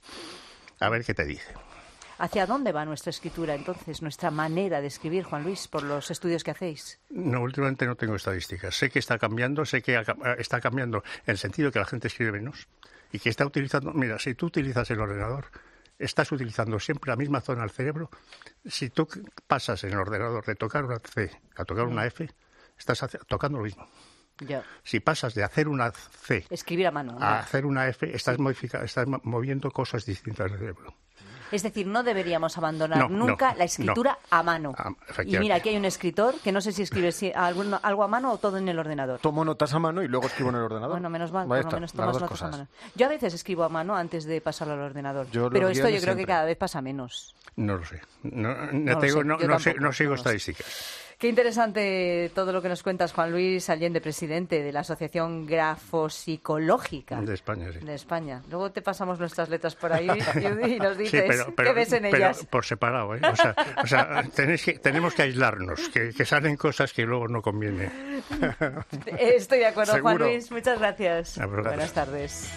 Speaker 21: a ver qué te dice.
Speaker 6: ¿Hacia dónde va nuestra escritura, entonces, nuestra manera de escribir, Juan Luis, por los estudios que hacéis?
Speaker 21: No, últimamente no tengo estadísticas. Sé que está cambiando, sé que está cambiando en el sentido de que la gente escribe menos y que está utilizando... Mira, si tú utilizas el ordenador, estás utilizando siempre la misma zona del cerebro. Si tú pasas en el ordenador de tocar una C a tocar una F, estás tocando lo mismo.
Speaker 6: Ya.
Speaker 21: Si pasas de hacer una C...
Speaker 6: Escribir a mano.
Speaker 21: A ¿no? hacer una F, estás, modifica, estás moviendo cosas distintas del cerebro.
Speaker 6: Es decir, no deberíamos abandonar
Speaker 21: no,
Speaker 6: nunca
Speaker 21: no,
Speaker 6: la escritura
Speaker 21: no.
Speaker 6: a mano.
Speaker 21: Ah,
Speaker 6: y mira, aquí hay un escritor que no sé si escribe si, algo, algo a mano o todo en el ordenador.
Speaker 15: Tomo notas a mano y luego escribo en el ordenador.
Speaker 6: Bueno, menos mal, por lo menos tomas notas
Speaker 15: cosas.
Speaker 6: a mano. Yo a veces escribo a mano antes de pasarlo al ordenador.
Speaker 15: Yo
Speaker 6: pero esto yo creo
Speaker 15: siempre.
Speaker 6: que cada vez pasa menos.
Speaker 21: No lo sé. No, no,
Speaker 6: no,
Speaker 21: tengo,
Speaker 6: sé.
Speaker 21: no, no, sé, no sigo no estadísticas.
Speaker 6: Sé. Qué interesante todo lo que nos cuentas, Juan Luis Allende, presidente de la Asociación Grafopsicológica
Speaker 21: de España. Sí.
Speaker 6: De España. Luego te pasamos nuestras letras por ahí y nos dices
Speaker 21: sí, pero, pero,
Speaker 6: qué ves en
Speaker 21: pero
Speaker 6: ellas.
Speaker 21: Por separado, ¿eh? O sea, o sea tenéis que, tenemos que aislarnos, que, que salen cosas que luego no conviene.
Speaker 6: Estoy de acuerdo,
Speaker 21: ¿Seguro?
Speaker 6: Juan Luis. Muchas gracias. Buenas tardes.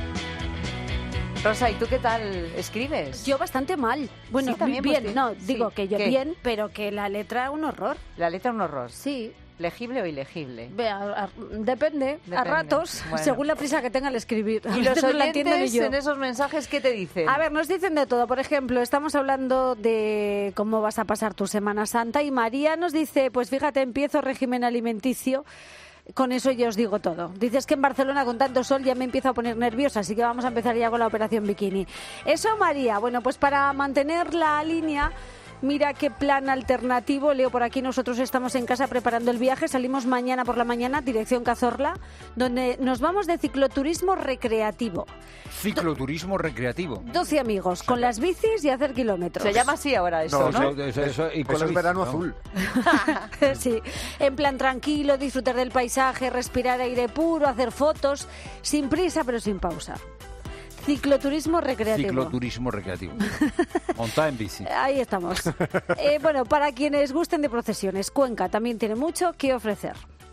Speaker 6: Rosa, ¿y tú qué tal escribes?
Speaker 9: Yo bastante mal. Bueno,
Speaker 6: sí, también,
Speaker 9: bien,
Speaker 6: pues,
Speaker 9: no,
Speaker 6: sí.
Speaker 9: digo que yo
Speaker 6: ¿Qué?
Speaker 9: bien, pero que la letra un horror.
Speaker 6: ¿La letra un horror?
Speaker 9: Sí.
Speaker 6: ¿Legible o ilegible?
Speaker 9: Ve, a, a, depende, depende, a ratos,
Speaker 6: bueno.
Speaker 9: según la prisa que tenga al escribir.
Speaker 6: ¿Y los oyentes en esos mensajes qué te dicen?
Speaker 9: A ver, nos dicen de todo. Por ejemplo, estamos hablando de cómo vas a pasar tu Semana Santa y María nos dice, pues fíjate, empiezo régimen alimenticio. Con eso ya os digo todo. Dices que en Barcelona con tanto sol ya me empiezo a poner nerviosa, así que vamos a empezar ya con la operación bikini. Eso, María. Bueno, pues para mantener la línea, mira qué plan alternativo. Leo por aquí, nosotros estamos en casa preparando el viaje. Salimos mañana por la mañana, dirección Cazorla, donde nos vamos de cicloturismo recreativo.
Speaker 1: Cicloturismo recreativo.
Speaker 9: doce amigos, con las bicis y hacer kilómetros.
Speaker 6: Se llama así ahora eso, ¿no?
Speaker 1: ¿no? Eso, eso, y con
Speaker 15: eso es
Speaker 1: bici,
Speaker 15: verano
Speaker 1: ¿no?
Speaker 15: azul.
Speaker 9: Sí, en plan tranquilo, disfrutar del paisaje, respirar aire puro, hacer fotos, sin prisa pero sin pausa. Cicloturismo recreativo.
Speaker 1: Cicloturismo recreativo. Montar en bici.
Speaker 9: Ahí estamos. Eh, bueno, para quienes gusten de procesiones, Cuenca también tiene mucho que ofrecer.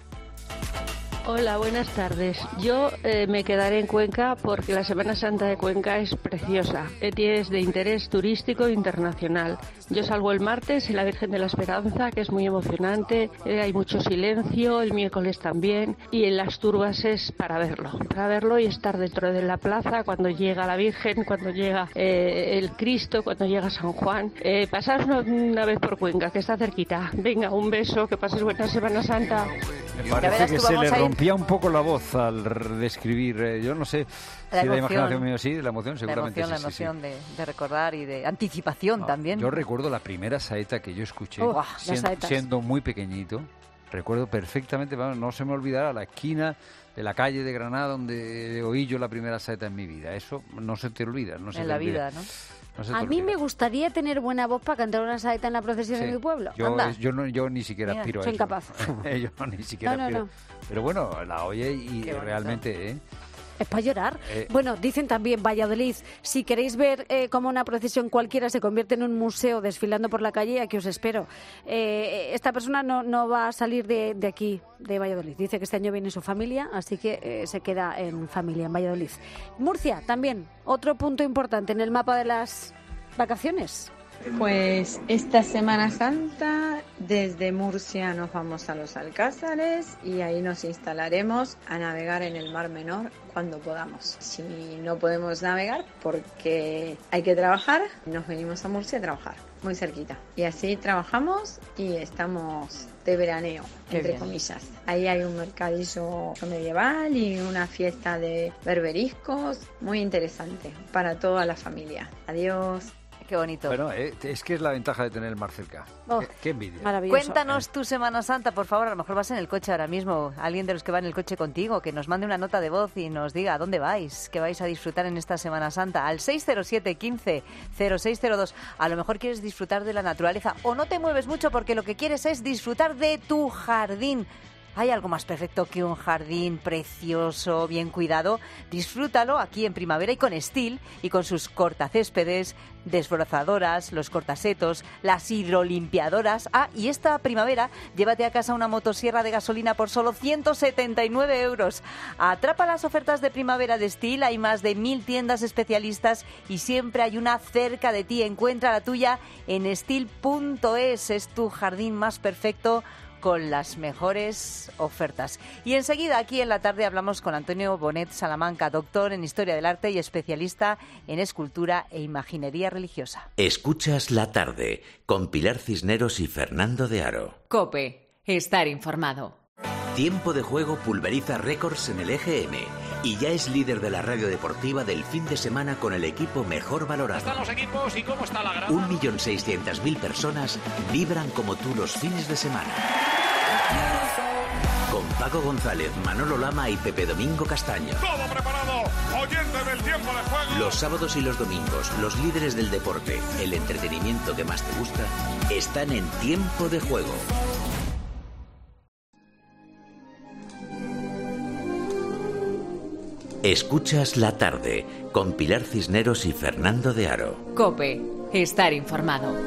Speaker 4: Hola, buenas tardes. Yo eh, me quedaré en Cuenca porque la Semana Santa de Cuenca es preciosa. Es de interés turístico internacional. Yo salgo el martes en la Virgen de la Esperanza, que es muy emocionante. Eh, hay mucho silencio, el miércoles también. Y en las turbas es para verlo. Para verlo y estar dentro de la plaza cuando llega la Virgen, cuando llega eh, el Cristo, cuando llega San Juan. Eh, pasar una, una vez por Cuenca, que está cerquita. Venga, un beso, que pases buena Semana Santa.
Speaker 1: Me parece que se le rompía un poco la voz al describir, eh, yo no sé
Speaker 6: la
Speaker 1: si
Speaker 6: emoción,
Speaker 1: la imaginación mío sí, la emoción seguramente
Speaker 6: la emoción,
Speaker 1: sí,
Speaker 6: la emoción
Speaker 1: sí, sí.
Speaker 6: De, de recordar y de anticipación no, también.
Speaker 1: Yo recuerdo la primera saeta que yo escuché,
Speaker 9: oh,
Speaker 1: siendo, siendo muy pequeñito, recuerdo perfectamente, bueno, no se me olvidará la esquina de la calle de Granada donde oí yo la primera saeta en mi vida, eso no se te olvida. No se
Speaker 6: en
Speaker 1: te
Speaker 6: la
Speaker 1: olvida.
Speaker 6: vida, ¿no?
Speaker 1: No
Speaker 9: a mí me gustaría tener buena voz para cantar una saeta en la procesión
Speaker 1: sí.
Speaker 9: de mi pueblo.
Speaker 1: Yo,
Speaker 9: Anda.
Speaker 1: yo, no, yo ni siquiera
Speaker 9: Mira,
Speaker 1: aspiro a
Speaker 9: soy
Speaker 1: eso.
Speaker 9: incapaz.
Speaker 1: yo ni siquiera
Speaker 9: no, no,
Speaker 1: aspiro.
Speaker 9: No.
Speaker 1: Pero bueno, la oye y
Speaker 6: Qué
Speaker 1: realmente... ¿eh?
Speaker 9: Es para llorar.
Speaker 1: Eh.
Speaker 9: Bueno, dicen también Valladolid, si queréis ver eh, cómo una procesión cualquiera se convierte en un museo desfilando por la calle, aquí os espero. Eh, esta persona no, no va a salir de, de aquí, de Valladolid. Dice que este año viene su familia, así que eh, se queda en familia, en Valladolid. Murcia, también, otro punto importante en el mapa de las vacaciones.
Speaker 5: Pues esta Semana Santa desde Murcia nos vamos a los Alcázares y ahí nos instalaremos a navegar en el Mar Menor cuando podamos. Si no podemos navegar porque hay que trabajar, nos venimos a Murcia a trabajar, muy cerquita. Y así trabajamos y estamos de veraneo,
Speaker 6: Qué
Speaker 5: entre
Speaker 6: bien.
Speaker 5: comillas. Ahí hay un mercadillo medieval y una fiesta de berberiscos muy interesante para toda la familia. Adiós.
Speaker 6: Qué bonito.
Speaker 22: Bueno, eh, es que es la ventaja de tener el mar cerca.
Speaker 6: Oh,
Speaker 22: qué, qué envidia.
Speaker 6: Cuéntanos tu Semana Santa, por favor. A lo mejor vas en el coche ahora mismo. Alguien de los que va en el coche contigo, que nos mande una nota de voz y nos diga a dónde vais, qué vais a disfrutar en esta Semana Santa. Al seis cero siete, quince, cero seis cero dos. A lo mejor quieres disfrutar de la naturaleza o no te mueves mucho porque lo que quieres es disfrutar de tu jardín. ¿Hay algo más perfecto que un jardín precioso, bien cuidado? Disfrútalo aquí en primavera y con Stihl y con sus cortacéspedes, desbrozadoras, los cortasetos, las hidrolimpiadoras. Ah, y esta primavera llévate a casa una motosierra de gasolina por solo ciento setenta y nueve euros. Atrapa las ofertas de primavera de Stihl. Hay más de mil tiendas especialistas y siempre hay una cerca de ti. Encuentra la tuya en stihl punto es. Es tu jardín más perfecto con las mejores ofertas. Y enseguida aquí en la tarde hablamos con Antonio Bonet Salamanca, doctor en Historia del Arte y especialista en escultura e imaginería religiosa.
Speaker 3: Escuchas La Tarde con Pilar Cisneros y Fernando de Aro.
Speaker 2: COPE. Estar informado.
Speaker 3: Tiempo de Juego pulveriza récords en el E G M y ya es líder de la radio deportiva del fin de semana con el equipo mejor valorado.
Speaker 23: ¿Están los equipos y cómo está la grada?
Speaker 3: Un millón seiscientas mil personas vibran como tú los fines de semana. Con Paco González, Manolo Lama y Pepe Domingo Castaño.
Speaker 23: Todo preparado, oyente del tiempo de juego.
Speaker 3: Los sábados y los domingos, los líderes del deporte, el entretenimiento que más te gusta, están en Tiempo de Juego. Escuchas La Tarde con Pilar Cisneros y Fernando de Aro.
Speaker 2: COPE. Estar informado.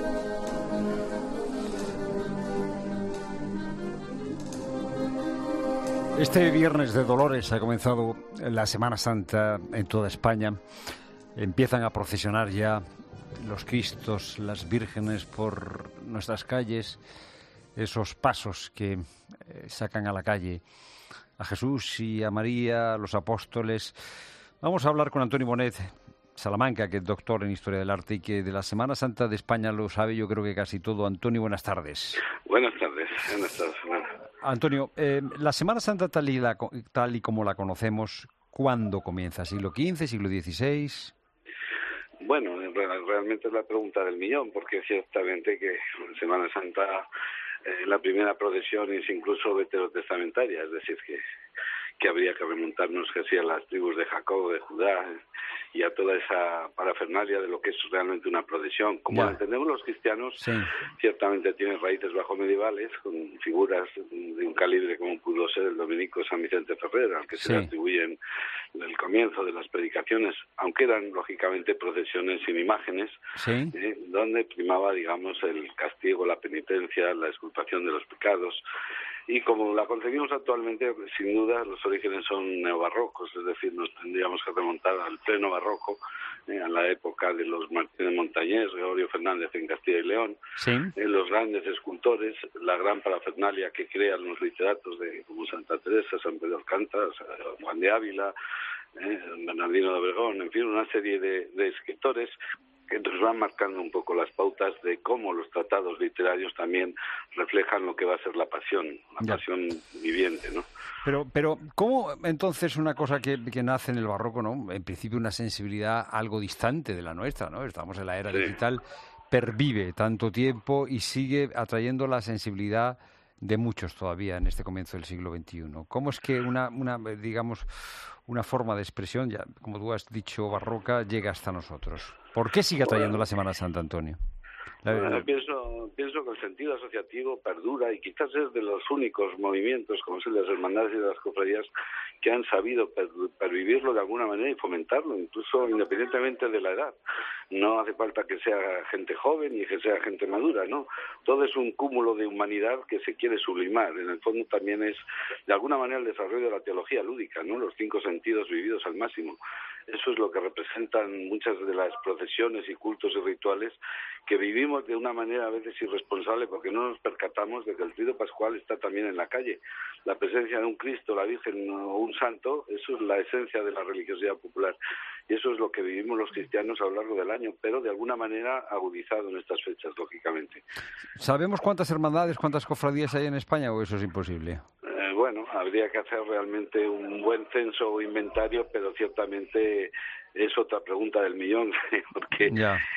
Speaker 1: Este viernes de Dolores ha comenzado la Semana Santa en toda España. Empiezan a procesionar ya los Cristos, las vírgenes por nuestras calles, esos pasos que eh, sacan a la calle a Jesús y a María, a los apóstoles. Vamos a hablar con Antonio Bonet Salamanca, que es doctor en Historia del Arte y que de la Semana Santa de España lo sabe yo creo que casi todo. Antonio, buenas tardes.
Speaker 24: Buenas tardes, buenas tardes, Fernando.
Speaker 1: Antonio, eh, la Semana Santa tal y, la, tal y como la conocemos, ¿cuándo comienza? ¿Siglo quince, siglo dieciséis?
Speaker 24: Bueno, realmente es la pregunta del millón, porque ciertamente que Semana Santa, eh, la primera procesión es incluso veterotestamentaria, es decir, que, que habría que remontarnos casi a las tribus de Jacob, de Judá, y a toda esa parafernalia de lo que es realmente una procesión. Como la entendemos los cristianos, sí. Ciertamente tiene raíces bajo medievales, con figuras de un calibre como pudo ser el dominico San Vicente Ferrer, al que se
Speaker 1: sí.
Speaker 24: le atribuyen el comienzo de las predicaciones, aunque eran lógicamente procesiones sin imágenes,
Speaker 1: sí.
Speaker 24: eh, donde primaba, digamos, el castigo, la penitencia, la exculpación de los pecados. Y como la concebimos actualmente, sin duda los orígenes son neobarrocos, es decir, nos tendríamos que remontar al pleno barroco, eh, a la época de los Martínez Montañés, Gregorio Fernández en Castilla y León,
Speaker 1: sí.
Speaker 24: eh, los grandes escultores, la gran parafernalia que crean los literatos de como Santa Teresa, San Pedro Alcántara, Juan de Ávila, eh, Bernardino de Obregón, en fin, una serie de, de escritores que nos van marcando un poco las pautas de cómo los tratados literarios también reflejan lo que va a ser la pasión, la ya. pasión viviente, ¿no?
Speaker 1: Pero, pero ¿cómo entonces una cosa que, que nace en el barroco, ¿no? En principio una sensibilidad algo distante de la nuestra, ¿no? Estamos en la era sí. digital, pervive tanto tiempo y sigue atrayendo la sensibilidad de muchos todavía en este comienzo del siglo veintiuno. ¿Cómo es que una, una digamos, una forma de expresión, ya como tú has dicho, barroca, llega hasta nosotros? ¿Por qué sigue atrayendo bueno, la Semana Santa, Antonio?
Speaker 24: Bueno, pienso, pienso que el sentido asociativo perdura y quizás es de los únicos movimientos, como son las hermandades y las cofradías, que han sabido per, pervivirlo de alguna manera y fomentarlo, incluso independientemente de la edad. No hace falta que sea gente joven ni que sea gente madura, ¿no? Todo es un cúmulo de humanidad que se quiere sublimar. En el fondo también es, de alguna manera, el desarrollo de la teología lúdica, ¿no? Los cinco sentidos vividos al máximo. Eso es lo que representan muchas de las procesiones y cultos y rituales que vivimos de una manera a veces irresponsable porque no nos percatamos de que el trido pascual está también en la calle. La presencia de un Cristo, la Virgen o un santo, eso es la esencia de la religiosidad popular. Y eso es lo que vivimos los cristianos a lo largo del año, pero de alguna manera agudizado en estas fechas, lógicamente.
Speaker 1: ¿Sabemos cuántas hermandades, cuántas cofradías hay en España o eso es imposible?
Speaker 24: Eh, bueno, habría que hacer realmente un buen censo o inventario, pero ciertamente es otra pregunta del millón, porque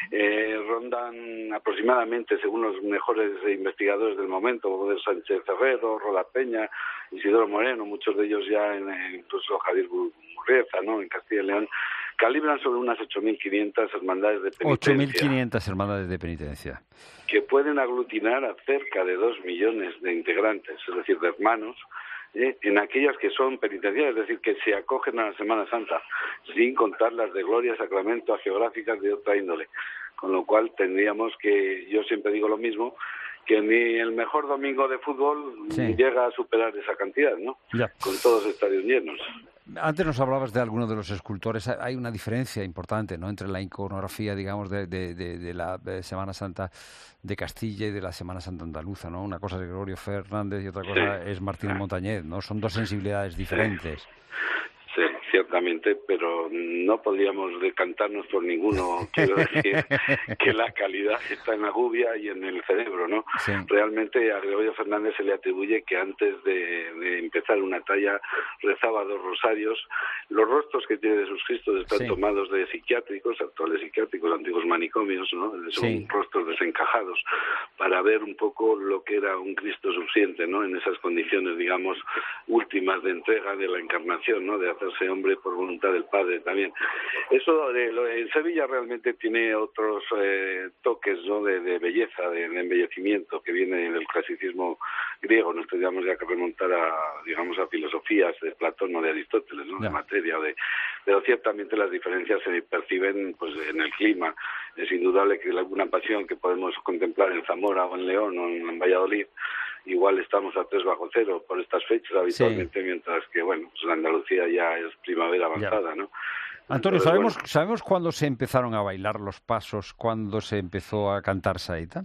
Speaker 24: eh, rondan aproximadamente, según los mejores investigadores del momento, Boder Sánchez Herrero, Roda Peña, Isidoro Moreno, muchos de ellos ya, en, incluso Javier Murrieta, ¿no?, en Castilla y León, calibran sobre unas ocho mil quinientas hermandades de penitencia.
Speaker 1: ocho mil quinientas hermandades de penitencia.
Speaker 24: Que pueden aglutinar a cerca de dos millones de integrantes, es decir, de hermanos, ¿eh? en aquellas que son penitenciarias, es decir, que se acogen a la Semana Santa, sin contar las de gloria, sacramento, geográficas de otra índole. Con lo cual tendríamos que, yo siempre digo lo mismo, que ni el mejor domingo de fútbol sí. llega a superar esa cantidad, ¿no?
Speaker 1: Ya.
Speaker 24: Con todos los estadios llenos.
Speaker 1: Antes nos hablabas de algunos de los escultores. Hay una diferencia importante, ¿no?, entre la iconografía, digamos, de, de, de, de la Semana Santa de Castilla y de la Semana Santa andaluza, ¿no? Una cosa es Gregorio Fernández y otra cosa sí. es Martín Montañez, ¿no? Son dos sensibilidades diferentes.
Speaker 24: Sí, ciertamente, pero no podríamos decantarnos por ninguno. Quiero decir que la calidad está en la gubia y en el cerebro, ¿no? Sí. Realmente a Gregorio Fernández se le atribuye que antes de, de empezar una talla rezaba dos rosarios. Los rostros que tiene de sus Cristos están sí. tomados de psiquiátricos, actuales psiquiátricos, antiguos manicomios, ¿no? Son sí. rostros desencajados, para ver un poco lo que era un Cristo subsiente, ¿no? En esas condiciones, digamos, últimas de entrega de la encarnación, ¿no? De hacerse hombre por voluntad del Padre también. Eso de, lo, en Sevilla realmente tiene otros eh, toques, ¿no?, de, de belleza, de, de embellecimiento que viene del clasicismo griego. Nos tendríamos ya que remontar a, digamos, a filosofías de Platón o de Aristóteles, ¿no?, yeah. de materia, de, pero ciertamente las diferencias se perciben pues en el clima. Es indudable que alguna pasión que podemos contemplar en Zamora o en León o en, en Valladolid, igual estamos a tres bajo cero por estas fechas habitualmente, sí. mientras que, bueno, pues en Andalucía ya es primavera avanzada, ya. ¿no?
Speaker 1: Antonio,
Speaker 24: Entonces,
Speaker 1: ¿sabemos
Speaker 24: bueno,
Speaker 1: ¿sabemos cuándo se empezaron a bailar los pasos, cuándo se empezó a cantar saeta?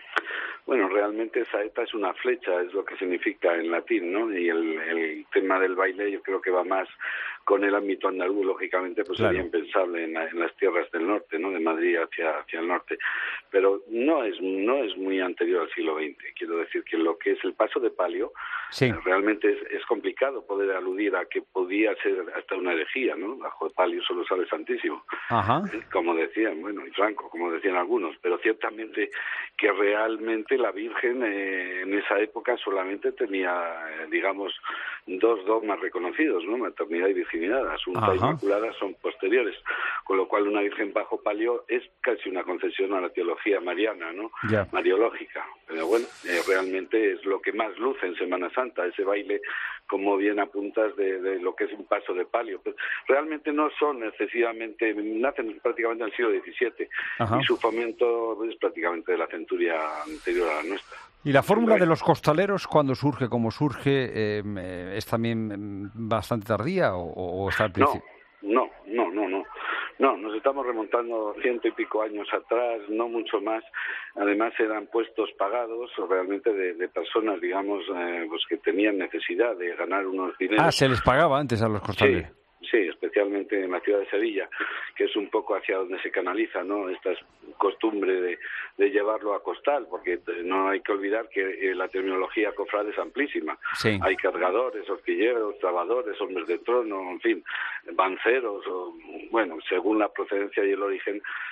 Speaker 24: Bueno, realmente saeta es una flecha, es lo que significa en latín, ¿no? Y el, el tema del baile yo creo que va más con el ámbito andaluz, lógicamente, pues claro. sería impensable en, en las tierras del norte, ¿no? De Madrid hacia hacia el norte. Pero no es no es muy anterior al siglo veinte. Quiero decir que lo que es el paso de palio, sí. realmente es, es complicado poder aludir a que podía ser hasta una herejía, ¿no? Bajo el palio solo sale Santísimo. Ajá. Como decían, bueno, y Franco, como decían algunos, pero ciertamente que realmente la Virgen eh, en esa época solamente tenía, eh, digamos, dos dogmas reconocidos, ¿no? Maternidad y virginidad. Asunta y Inmaculada son posteriores, con lo cual una Virgen bajo palio es casi una concesión a la teología mariana, ¿no? Yeah. Mariológica. Pero bueno, eh, realmente es lo que más luce en Semana Santa, ese baile, como bien apuntas, de, de lo que es un paso de palio. Pues realmente no son excesivamente, nacen prácticamente en el siglo diecisiete, Ajá. y su fomento es prácticamente de la centuria anterior a la nuestra.
Speaker 1: ¿Y la fórmula de los costaleros, cuando surge, como surge, eh, es también bastante tardía o, o está al principio?
Speaker 24: No, no, no, no. No, nos estamos remontando ciento y pico años atrás, no mucho más. Además eran puestos pagados realmente de, de personas, digamos, eh, pues que tenían necesidad de ganar unos dineros.
Speaker 1: Ah, se les pagaba antes a los costaleros.
Speaker 24: Sí. Sí, especialmente en la ciudad de Sevilla, que es un poco hacia donde se canaliza, ¿no?, esta costumbre de, de llevarlo a costal, porque no hay que olvidar que la terminología cofrade es amplísima. Sí. Hay cargadores, horquilleros, trabadores, hombres de trono, en fin, banceros, o, bueno, según la procedencia y el origen,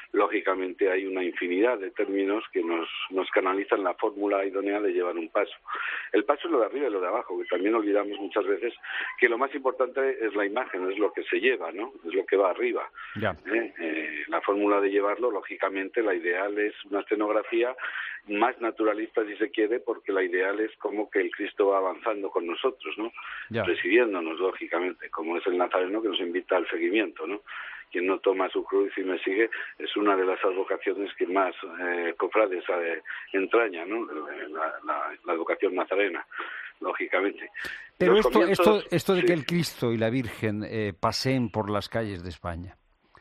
Speaker 24: lógicamente hay una infinidad de términos que nos, nos canalizan la fórmula idónea de llevar un paso. El paso es lo de arriba y lo de abajo, que también olvidamos muchas veces que lo más importante es la imagen, es lo que se lleva, ¿no? Es lo que va arriba.
Speaker 1: Ya.
Speaker 24: ¿Eh? Eh, la fórmula de llevarlo, lógicamente, la ideal es una escenografía más naturalista, si se quiere, porque la ideal es como que el Cristo va avanzando con nosotros, ¿no?
Speaker 1: Ya.
Speaker 24: Presidiéndonos, lógicamente, como es el Nazareno que nos invita al seguimiento, ¿no? Quien no toma su cruz y me sigue es una de las advocaciones que más eh, cofrades eh, entraña, ¿no? La, la, la advocación nazarena, lógicamente.
Speaker 1: Pero
Speaker 24: Los
Speaker 1: esto,
Speaker 24: comienzos,
Speaker 1: esto, esto de
Speaker 24: sí.
Speaker 1: que el Cristo y la Virgen eh, paseen por las calles de España,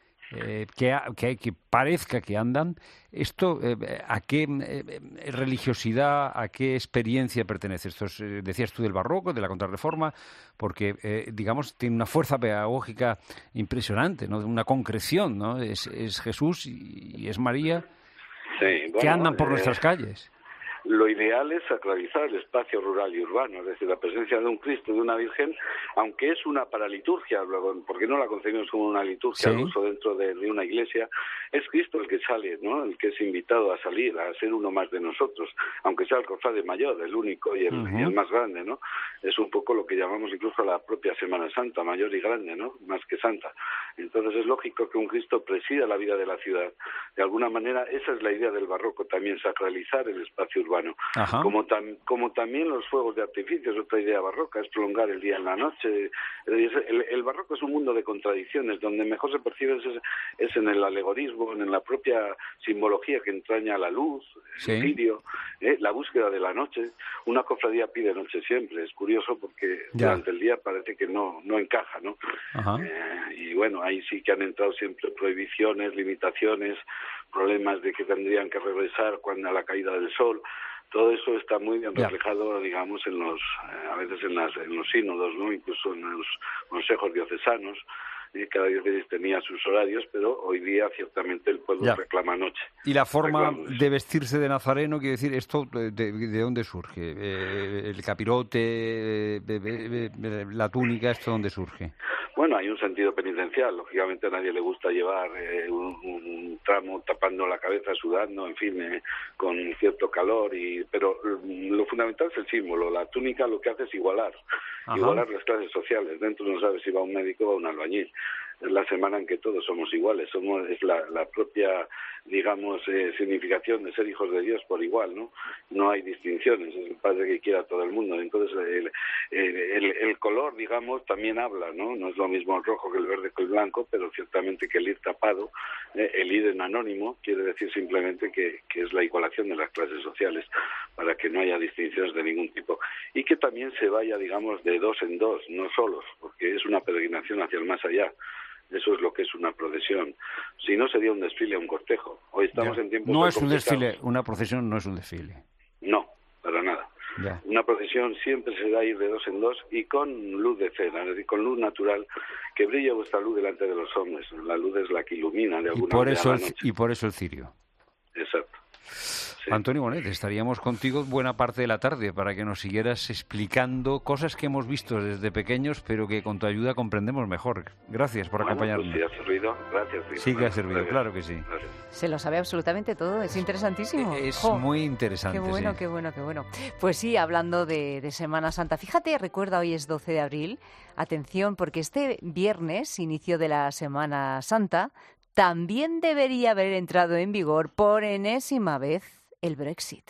Speaker 1: eh, que, que, que parezca que andan, ¿esto eh, a qué eh, religiosidad, a qué experiencia pertenece? Esto es, eh, decías tú del barroco, de la contrarreforma, porque, eh, digamos, tiene una fuerza pedagógica impresionante, ¿no? Una concreción, ¿no? Es, es Jesús y, y es María
Speaker 24: Sí, bueno,
Speaker 1: que andan por
Speaker 24: eh,
Speaker 1: nuestras calles.
Speaker 24: Lo ideal es sacralizar el espacio rural y urbano, es decir, la presencia de un Cristo y de una Virgen, aunque es una paraliturgia, porque no la concebimos como una liturgia
Speaker 1: Sí.
Speaker 24: al uso dentro de, de una iglesia, es Cristo el que sale, ¿no? El que es invitado a salir, a ser uno más de nosotros, aunque sea el cofrade mayor, el único y el,
Speaker 1: Ujú.
Speaker 24: y el más grande, ¿no? Es un poco lo que llamamos incluso la propia Semana Santa, mayor y grande, ¿no? Más que santa. Entonces es lógico que un Cristo presida la vida de la ciudad. De alguna manera, esa es la idea del barroco también, sacralizar el espacio urbano.
Speaker 1: Ajá.
Speaker 24: Como, tam, como también los fuegos de artificio, es otra idea barroca, es prolongar el día en la noche. El, el barroco es un mundo de contradicciones, donde mejor se percibe es, es en el alegorismo, en la propia simbología que entraña la luz,
Speaker 1: Sí.
Speaker 24: el cirio, eh, la búsqueda de la noche. Una cofradía pide noche siempre, es curioso porque
Speaker 1: Ya.
Speaker 24: durante el día parece que no, no encaja, ¿no?
Speaker 1: Ajá.
Speaker 24: Eh, y bueno, ahí sí que han entrado siempre prohibiciones, limitaciones, problemas de que tendrían que regresar cuando a la caída del sol. Todo eso está muy bien
Speaker 1: Ya.
Speaker 24: reflejado, digamos, en los, eh, a veces en, las, en los sínodos, ¿no? Incluso en los consejos diocesanos. Eh, cada diócesis tenía sus horarios, pero hoy día ciertamente el pueblo
Speaker 1: Ya.
Speaker 24: reclama noche.
Speaker 1: Y la forma
Speaker 24: Reclama.
Speaker 1: de vestirse de nazareno, quiero decir, ¿esto de, de, de dónde surge? Eh, ¿El capirote, eh, de- de- de- la túnica, esto dónde surge?
Speaker 24: Bueno, hay un sentido penitencial. Lógicamente a nadie le gusta llevar eh, un, un tramo tapando la cabeza, sudando, en fin, eh, con cierto calor. y Pero mm, lo fundamental es el símbolo. La túnica lo que hace es igualar,
Speaker 1: Ajá.
Speaker 24: igualar las clases sociales. Dentro no sabes si va un médico o va un albañil. Es la semana en que todos somos iguales. Somos es la, la propia, digamos, eh, significación de ser hijos de Dios por igual, ¿no? No hay distinciones. Es el Padre que quiere a todo el mundo. Entonces el, el, el, el color, digamos, también habla, ¿no? No es lo mismo el rojo que el verde que el blanco, pero ciertamente que el ir tapado, eh, el ir en anónimo, quiere decir simplemente que, que es la igualación de las clases sociales, para que no haya distinciones de ningún tipo. Y que también se vaya, digamos, de dos en dos, no solos, porque es una peregrinación hacia el más allá. Eso es lo que es una procesión. Si no, sería un desfile, un cortejo. Hoy estamos
Speaker 1: Ya.
Speaker 24: en tiempos
Speaker 1: No
Speaker 24: muy
Speaker 1: es un
Speaker 24: complicados.
Speaker 1: desfile, una procesión no es un desfile.
Speaker 24: No, para nada.
Speaker 1: Ya.
Speaker 24: Una procesión siempre se da ir de dos en dos y con luz de cena, es decir, con luz natural, que brilla vuestra luz delante de los hombres. La luz es la que ilumina de
Speaker 1: Y
Speaker 24: alguna
Speaker 1: por
Speaker 24: manera
Speaker 1: eso
Speaker 24: la
Speaker 1: el,
Speaker 24: noche.
Speaker 1: y por eso el cirio.
Speaker 24: Exacto.
Speaker 1: Antonio Bonet, estaríamos contigo buena parte de la tarde para que nos siguieras explicando cosas que hemos visto desde pequeños, pero que con tu ayuda comprendemos mejor. Gracias por
Speaker 24: Bueno,
Speaker 1: acompañarnos.
Speaker 24: pues si ha servido, gracias.
Speaker 1: Sí que ha servido,
Speaker 24: Gracias.
Speaker 1: claro que sí.
Speaker 24: Gracias.
Speaker 6: Se lo sabe absolutamente todo, es interesantísimo.
Speaker 1: Es
Speaker 6: Jo,
Speaker 1: muy interesante,
Speaker 6: Qué bueno,
Speaker 1: sí.
Speaker 6: qué bueno, qué bueno. Pues sí, hablando de, de Semana Santa, fíjate, recuerda, hoy es doce de abril, atención, porque este viernes, inicio de la Semana Santa, también debería haber entrado en vigor por enésima vez el Brexit.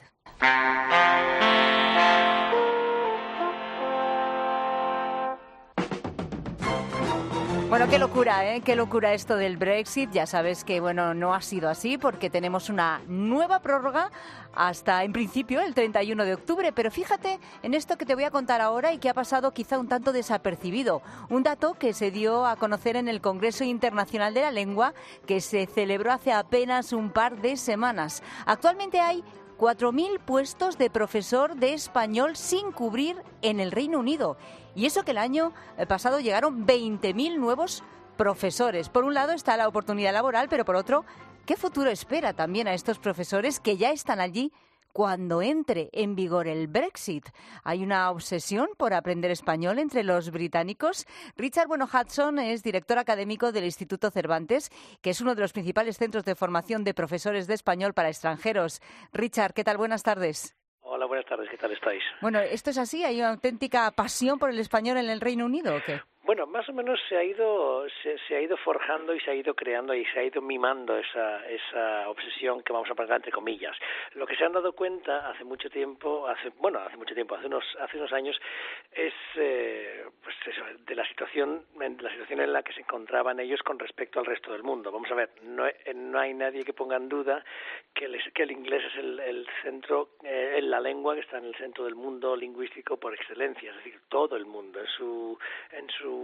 Speaker 6: Bueno, qué locura, ¿eh? Qué locura esto del Brexit. Ya sabes que, bueno, no ha sido así porque tenemos una nueva prórroga hasta, en principio, el treinta y uno de octubre. Pero fíjate en esto que te voy a contar ahora y que ha pasado quizá un tanto desapercibido. Un dato que se dio a conocer en el Congreso Internacional de la Lengua, que se celebró hace apenas un par de semanas. Actualmente hay cuatro mil puestos de profesor de español sin cubrir en el Reino Unido. Y eso que el año pasado llegaron veinte mil nuevos profesores. Por un lado está la oportunidad laboral, pero por otro, ¿qué futuro espera también a estos profesores que ya están allí cuando entre en vigor el Brexit. ¿Hay una obsesión por aprender español entre los británicos? Richard Bueno Hudson es director académico del Instituto Cervantes, que es uno de los principales centros de formación de profesores de español para extranjeros. Richard, ¿qué tal? Buenas tardes.
Speaker 7: Hola, buenas tardes. ¿Qué tal estáis?
Speaker 6: Bueno, ¿esto es así? ¿Hay una auténtica pasión por el español en el Reino Unido o qué?
Speaker 7: Bueno, más o menos se ha ido se, se ha ido forjando y se ha ido creando y se ha ido mimando esa esa obsesión que vamos a poner entre comillas. Lo que se han dado cuenta hace mucho tiempo, hace bueno, hace mucho tiempo, hace unos hace unos años, es eh, pues eso, de la situación en la situación en la que se encontraban ellos con respecto al resto del mundo. Vamos a ver, no, no hay nadie que ponga en duda que el, que el inglés es el, el centro, eh, la lengua que está en el centro del mundo lingüístico por excelencia, es decir, todo el mundo en su en su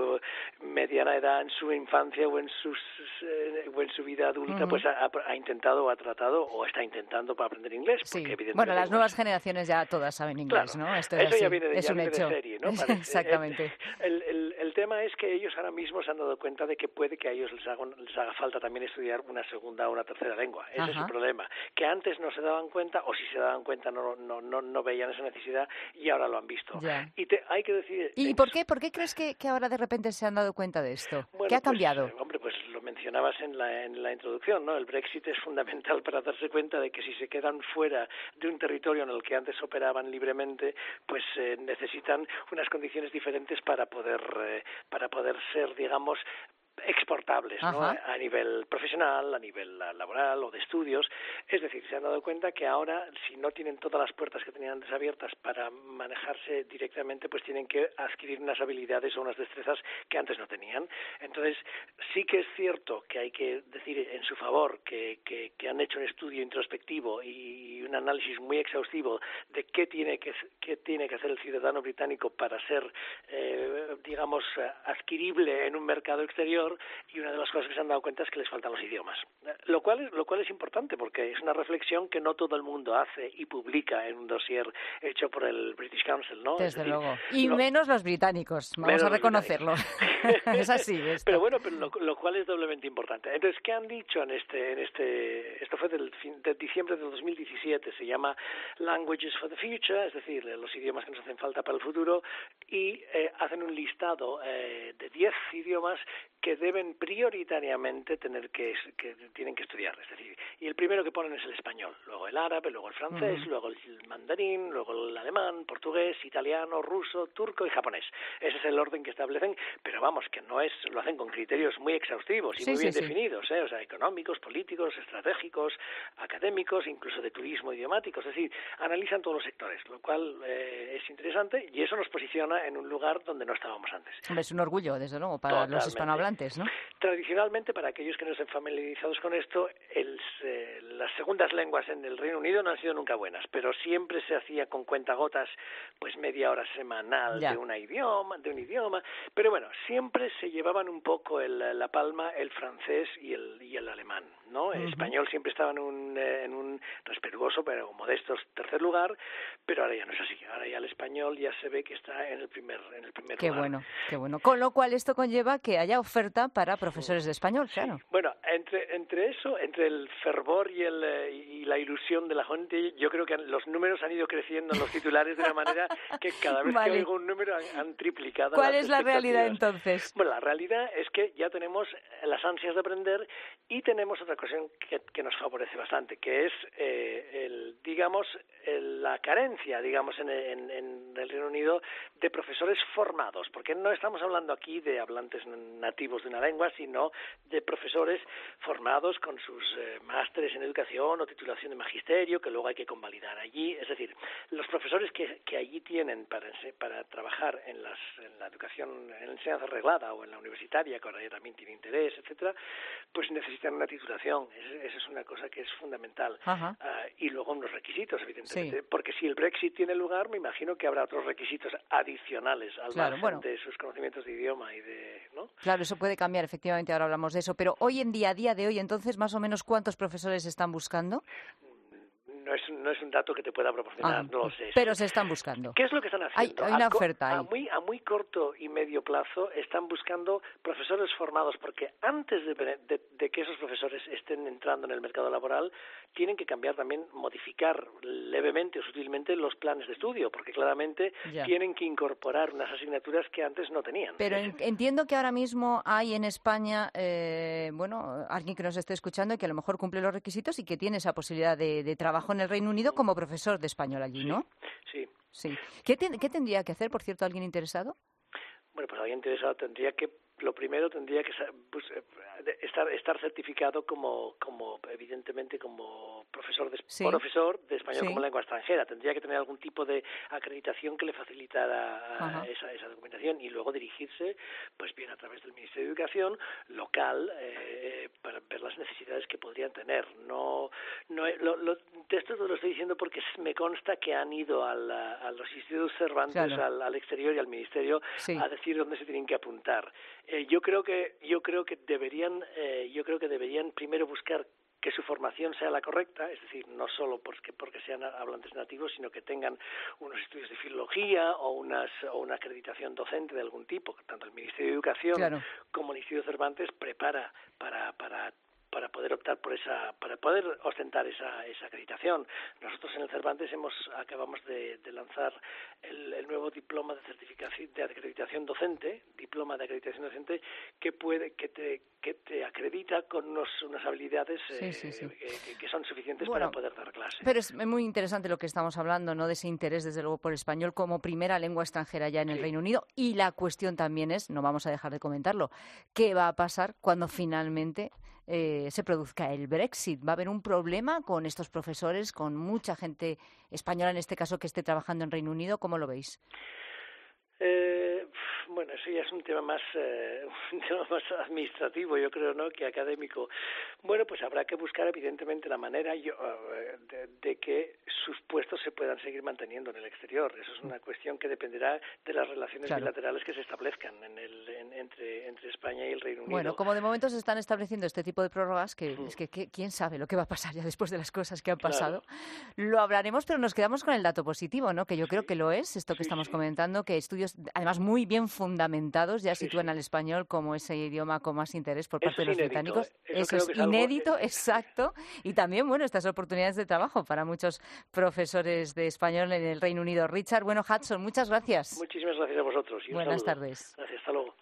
Speaker 7: mediana edad, en su infancia o en sus eh, o en su vida adulta, uh-huh. pues ha, ha intentado o ha tratado o está intentando para aprender inglés.
Speaker 6: Sí.
Speaker 7: Porque evidentemente,
Speaker 6: bueno, las nuevas generaciones ya todas saben inglés,
Speaker 7: claro,
Speaker 6: ¿no? Esto
Speaker 7: es
Speaker 6: eso
Speaker 7: así.
Speaker 6: ya
Speaker 7: viene de,
Speaker 6: es
Speaker 7: ya
Speaker 6: un
Speaker 7: viene
Speaker 6: hecho.
Speaker 7: de serie, ¿no? Parece,
Speaker 6: Exactamente.
Speaker 7: El, el, el tema es que ellos ahora mismo se han dado cuenta de que puede que a ellos les haga, les haga falta también estudiar una segunda o una tercera lengua. Ese Ajá. es el problema. Que antes no se daban cuenta, o si se daban cuenta no no no, no veían esa necesidad y ahora lo han visto.
Speaker 6: Ya.
Speaker 7: Y te, hay que decir...
Speaker 6: ¿Y por qué, por qué crees que, que ahora de repente se han dado cuenta de esto?
Speaker 7: Bueno,
Speaker 6: ¿Qué ha cambiado?
Speaker 7: Pues, hombre, pues lo mencionabas en la, en la introducción, ¿no? El Brexit es fundamental para darse cuenta de que si se quedan fuera de un territorio en el que antes operaban libremente, pues eh, necesitan unas condiciones diferentes para poder eh, para poder ser, digamos, exportables, ¿no? A nivel profesional, a nivel laboral o de estudios. Es decir, se han dado cuenta que ahora, si no tienen todas las puertas que tenían antes abiertas para manejarse directamente, pues tienen que adquirir unas habilidades o unas destrezas que antes no tenían. Entonces, sí que es cierto que hay que decir en su favor que, que, que han hecho un estudio introspectivo y un análisis muy exhaustivo de qué tiene que, qué tiene que hacer el ciudadano británico para ser, eh, digamos, adquirible en un mercado exterior. Y una de las cosas que se han dado cuenta es que les faltan los idiomas, lo cual es, lo cual es importante porque es una reflexión que no todo el mundo hace y publica en un dossier hecho por el British Council, ¿no?
Speaker 6: Desde es decir, luego. Y lo, menos los británicos, vamos a reconocerlo. Es así. Esto.
Speaker 7: Pero bueno, pero lo, lo cual es doblemente importante. Entonces, ¿qué han dicho en este, en este, esto fue del fin, de diciembre de dos mil diecisiete, se llama Languages for the Future, es decir, los idiomas que nos hacen falta para el futuro, y eh, hacen un listado eh, de diez idiomas que deben prioritariamente tener que, que tienen que estudiar, es decir, y el primero que ponen es el español, luego el árabe, luego el francés, uh-huh. luego el mandarín, luego el alemán, portugués, italiano, ruso, turco y japonés. Ese es el orden que establecen, pero vamos, que no es, lo hacen con criterios muy exhaustivos y sí, muy bien sí, definidos, sí. ¿eh? O sea, económicos, políticos, estratégicos, académicos, incluso de turismo idiomático, es decir, analizan todos los sectores, lo cual eh, es interesante y eso nos posiciona en un lugar donde no estábamos antes.
Speaker 6: Es un orgullo, desde luego, para Totalmente. Los hispanohablantes, ¿no?
Speaker 7: Tradicionalmente, para aquellos que no estén familiarizados con esto, el, eh, las segundas lenguas en el Reino Unido no han sido nunca buenas, pero siempre se hacía con cuentagotas, pues media hora semanal ya. de una idioma, de un idioma, pero bueno, siempre se llevaban un poco el, la palma el francés y el, y el alemán, ¿no? El uh-huh. español siempre estaba en un, eh, en un respetuoso pero modesto tercer lugar, pero ahora ya no es así, ahora ya el español ya se ve que está en el primer, en el primer
Speaker 6: qué
Speaker 7: lugar.
Speaker 6: Qué bueno, qué bueno. Con lo cual esto conlleva que haya oferta para profesores de español, claro.
Speaker 7: Sí. Bueno, entre entre eso, entre el fervor y el y la ilusión de la gente, yo creo que los números han ido creciendo en los titulares de una manera que cada vez vale. que oigo un número han, han triplicado.
Speaker 6: ¿Cuál
Speaker 7: las
Speaker 6: es la realidad entonces?
Speaker 7: Bueno, la realidad es que ya tenemos las ansias de aprender y tenemos otra cuestión que, que nos favorece bastante, que es eh, el, digamos, el, la carencia, digamos, en, en, en el Reino Unido de profesores formados, porque no estamos hablando aquí de hablantes nativos de una lengua, sino de profesores formados con sus eh, másteres en educación o titulación de magisterio, que luego hay que convalidar allí. Es decir, los profesores que, que allí tienen para, para trabajar en, las, en la educación, en la enseñanza reglada o en la universitaria, que ahora ya también tiene interés, etcétera, pues necesitan una titulación. Esa es una cosa que es fundamental. Uh, y luego unos requisitos, evidentemente, sí. porque si el Brexit tiene lugar, me imagino que habrá otros requisitos adicionales al
Speaker 6: claro,
Speaker 7: margen
Speaker 6: bueno.
Speaker 7: de sus conocimientos de idioma y de, ¿no?
Speaker 6: Claro, eso puede cambiar, efectivamente, ahora hablamos de eso, pero hoy en día, a día de hoy, entonces, más o menos, ¿cuántos profesores están buscando?
Speaker 7: no es, no es un dato que te pueda proporcionar,
Speaker 6: Ah,
Speaker 7: no lo sé.
Speaker 6: pero se están buscando.
Speaker 7: ¿Qué es lo que están haciendo?
Speaker 6: Hay, hay una
Speaker 7: A co-
Speaker 6: oferta
Speaker 7: a
Speaker 6: ahí.
Speaker 7: muy, a muy corto y medio plazo están buscando profesores formados, porque antes de, de, de que esos profesores estén entrando en el mercado laboral, tienen que cambiar también, modificar levemente o sutilmente los planes de estudio, porque claramente
Speaker 6: Ya.
Speaker 7: tienen que incorporar unas asignaturas que antes no tenían.
Speaker 6: Pero en- entiendo que ahora mismo hay en España, eh, bueno, alguien que nos esté escuchando y que a lo mejor cumple los requisitos y que tiene esa posibilidad de, de trabajo en el Reino Unido como profesor de español allí, ¿no?
Speaker 7: Sí.
Speaker 6: Sí. ¿Qué, ten- qué tendría que hacer, por cierto, alguien interesado?
Speaker 7: Bueno, pues alguien interesado tendría que, lo primero tendría que sa- pues, eh, de- estar estar certificado como, como evidentemente como profesor de,
Speaker 6: Sí.
Speaker 7: profesor de español
Speaker 6: Sí.
Speaker 7: como lengua extranjera. Tendría que tener algún tipo de acreditación que le facilitara
Speaker 6: Ajá.
Speaker 7: esa, esa documentación y luego dirigirse, pues bien a través del Ministerio de Educación local eh, para ver las necesidades que podrían tener. No, no lo, lo, de esto te lo estoy diciendo porque me consta que han ido al- a, los institutos Cervantes,
Speaker 6: Claro.
Speaker 7: al, al exterior y al Ministerio
Speaker 6: Sí.
Speaker 7: a decir dónde se tienen que apuntar. Eh, yo creo que yo creo que deberían eh, yo creo que deberían primero buscar que su formación sea la correcta, es decir, no solo porque, porque sean hablantes nativos, sino que tengan unos estudios de filología o, unas, o una acreditación docente de algún tipo. Tanto el Ministerio de Educación
Speaker 6: Claro.
Speaker 7: como el Instituto Cervantes prepara para, para para poder optar por esa, para poder ostentar esa, esa acreditación. Nosotros en el Cervantes hemos acabamos de, de lanzar el, el nuevo diploma de certificación de acreditación docente, diploma de acreditación docente que puede que te que te acredita con unos, unas habilidades
Speaker 6: Sí,
Speaker 7: eh,
Speaker 6: sí, sí.
Speaker 7: eh, que, que son suficientes
Speaker 6: Bueno,
Speaker 7: para poder dar clase.
Speaker 6: Pero es muy interesante lo que estamos hablando, ¿no? De ese interés, desde luego, por el español como primera lengua extranjera ya en el
Speaker 7: Sí.
Speaker 6: Reino Unido. Y la cuestión también es, no vamos a dejar de comentarlo, ¿qué va a pasar cuando finalmente eh, se produzca el Brexit? ¿Va a haber un problema con estos profesores, con mucha gente española, en este caso, que esté trabajando en Reino Unido? ¿Cómo lo veis?
Speaker 7: Eh, bueno, eso ya es un tema más eh, un tema más administrativo, yo creo, ¿no?, que académico. Bueno, pues habrá que buscar evidentemente la manera yo, eh, de, de que sus puestos se puedan seguir manteniendo en el exterior. Eso es una cuestión que dependerá de las relaciones
Speaker 6: Claro.
Speaker 7: bilaterales que se establezcan en el, en, entre, entre España y el Reino Unido.
Speaker 6: Bueno, como de momento se están estableciendo este tipo de prórrogas, que es que, que quién sabe lo que va a pasar ya después de las cosas que han
Speaker 7: Claro.
Speaker 6: pasado, lo hablaremos, pero nos quedamos con el dato positivo, ¿no? Que yo creo que lo es, esto que estamos comentando, que estudios además muy bien fundamentados ya sitúan al español como ese idioma con más interés por
Speaker 7: Eso
Speaker 6: parte
Speaker 7: es
Speaker 6: de los
Speaker 7: inédito,
Speaker 6: británicos.
Speaker 7: ¿eh? Eso
Speaker 6: Eso
Speaker 7: creo
Speaker 6: es
Speaker 7: que es algo-
Speaker 6: inédito, exacto. Y también, bueno, estas oportunidades de trabajo para muchos profesores de español en el Reino Unido. Richard, bueno, Hudson, muchas gracias.
Speaker 7: Muchísimas gracias a vosotros. Y un
Speaker 6: Buenas
Speaker 7: saludo.
Speaker 6: tardes.
Speaker 7: Gracias, hasta luego.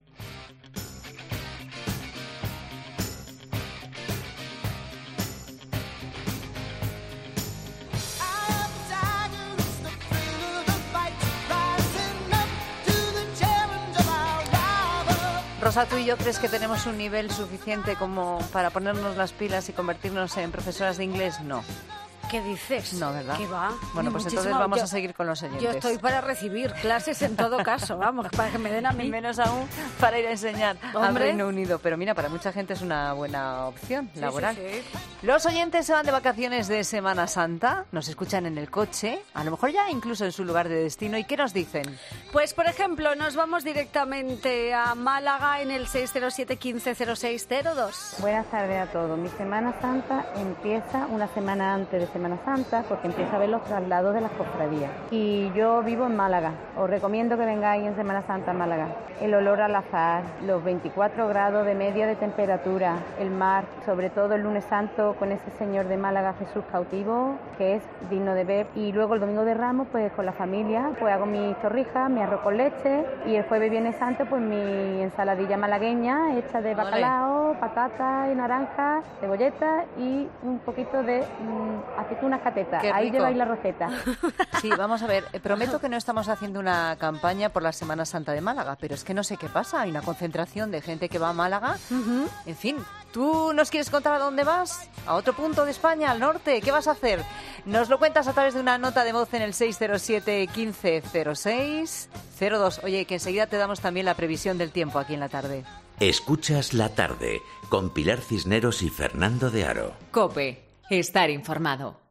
Speaker 6: Rosa, ¿tú y yo crees que tenemos un nivel suficiente como para ponernos las pilas y convertirnos en profesoras de inglés? No.
Speaker 9: ¿Qué dices?
Speaker 6: No, ¿verdad?
Speaker 9: ¿Qué va?
Speaker 6: Bueno,
Speaker 9: Ni
Speaker 6: pues
Speaker 9: muchísimo.
Speaker 6: entonces vamos
Speaker 9: Yo-
Speaker 6: a seguir con los oyentes.
Speaker 9: Yo estoy para recibir clases en todo caso, vamos, para que me den a mí.
Speaker 6: Menos aún para ir a enseñar al
Speaker 9: Hombre.
Speaker 6: Reino Unido. Pero mira, para mucha gente es una buena opción
Speaker 9: Sí,
Speaker 6: laboral.
Speaker 9: sí, sí.
Speaker 6: Los oyentes se van de vacaciones de Semana Santa, nos escuchan en el coche, a lo mejor ya incluso en su lugar de destino. ¿Y qué nos dicen?
Speaker 9: Pues, por ejemplo, nos vamos directamente a Málaga en el seis cero siete, uno cinco cero seis cero dos.
Speaker 8: Buenas tardes a todos. Mi Semana Santa empieza una semana antes de Semana Santa porque empiezo a ver los traslados de las cofradías. Y yo vivo en Málaga. Os recomiendo que vengáis en Semana Santa a Málaga. El olor al azahar, los veinticuatro grados de media de temperatura, el mar, sobre todo el lunes santo con ese señor de Málaga, Jesús cautivo, que es digno de ver. Y luego el domingo de Ramos, pues con la familia, pues hago mis torrijas, mi arroz con leche. Y el jueves Viernes Santo, pues mi ensaladilla malagueña hecha de bacalao, patatas y naranjas, cebolleta y un poquito de mmm, aceitunas catetas.
Speaker 6: Qué
Speaker 8: Ahí
Speaker 6: rico.
Speaker 8: lleváis la receta.
Speaker 6: Sí, vamos a ver, eh, prometo que no estamos haciendo una campaña por la Semana Santa de Málaga, pero es que no sé qué pasa, hay una concentración de gente que va a Málaga. En fin, ¿tú nos quieres contar a dónde vas? ¿A otro punto de España, al norte? ¿Qué vas a hacer? Nos lo cuentas a través de una nota de voz en el seis cero siete, uno cinco cero seis cero dos. Oye, que enseguida te damos también la previsión del tiempo aquí en la tarde.
Speaker 3: Escuchas La Tarde con Pilar Cisneros y Fernando de Aro.
Speaker 2: COPE. Estar informado.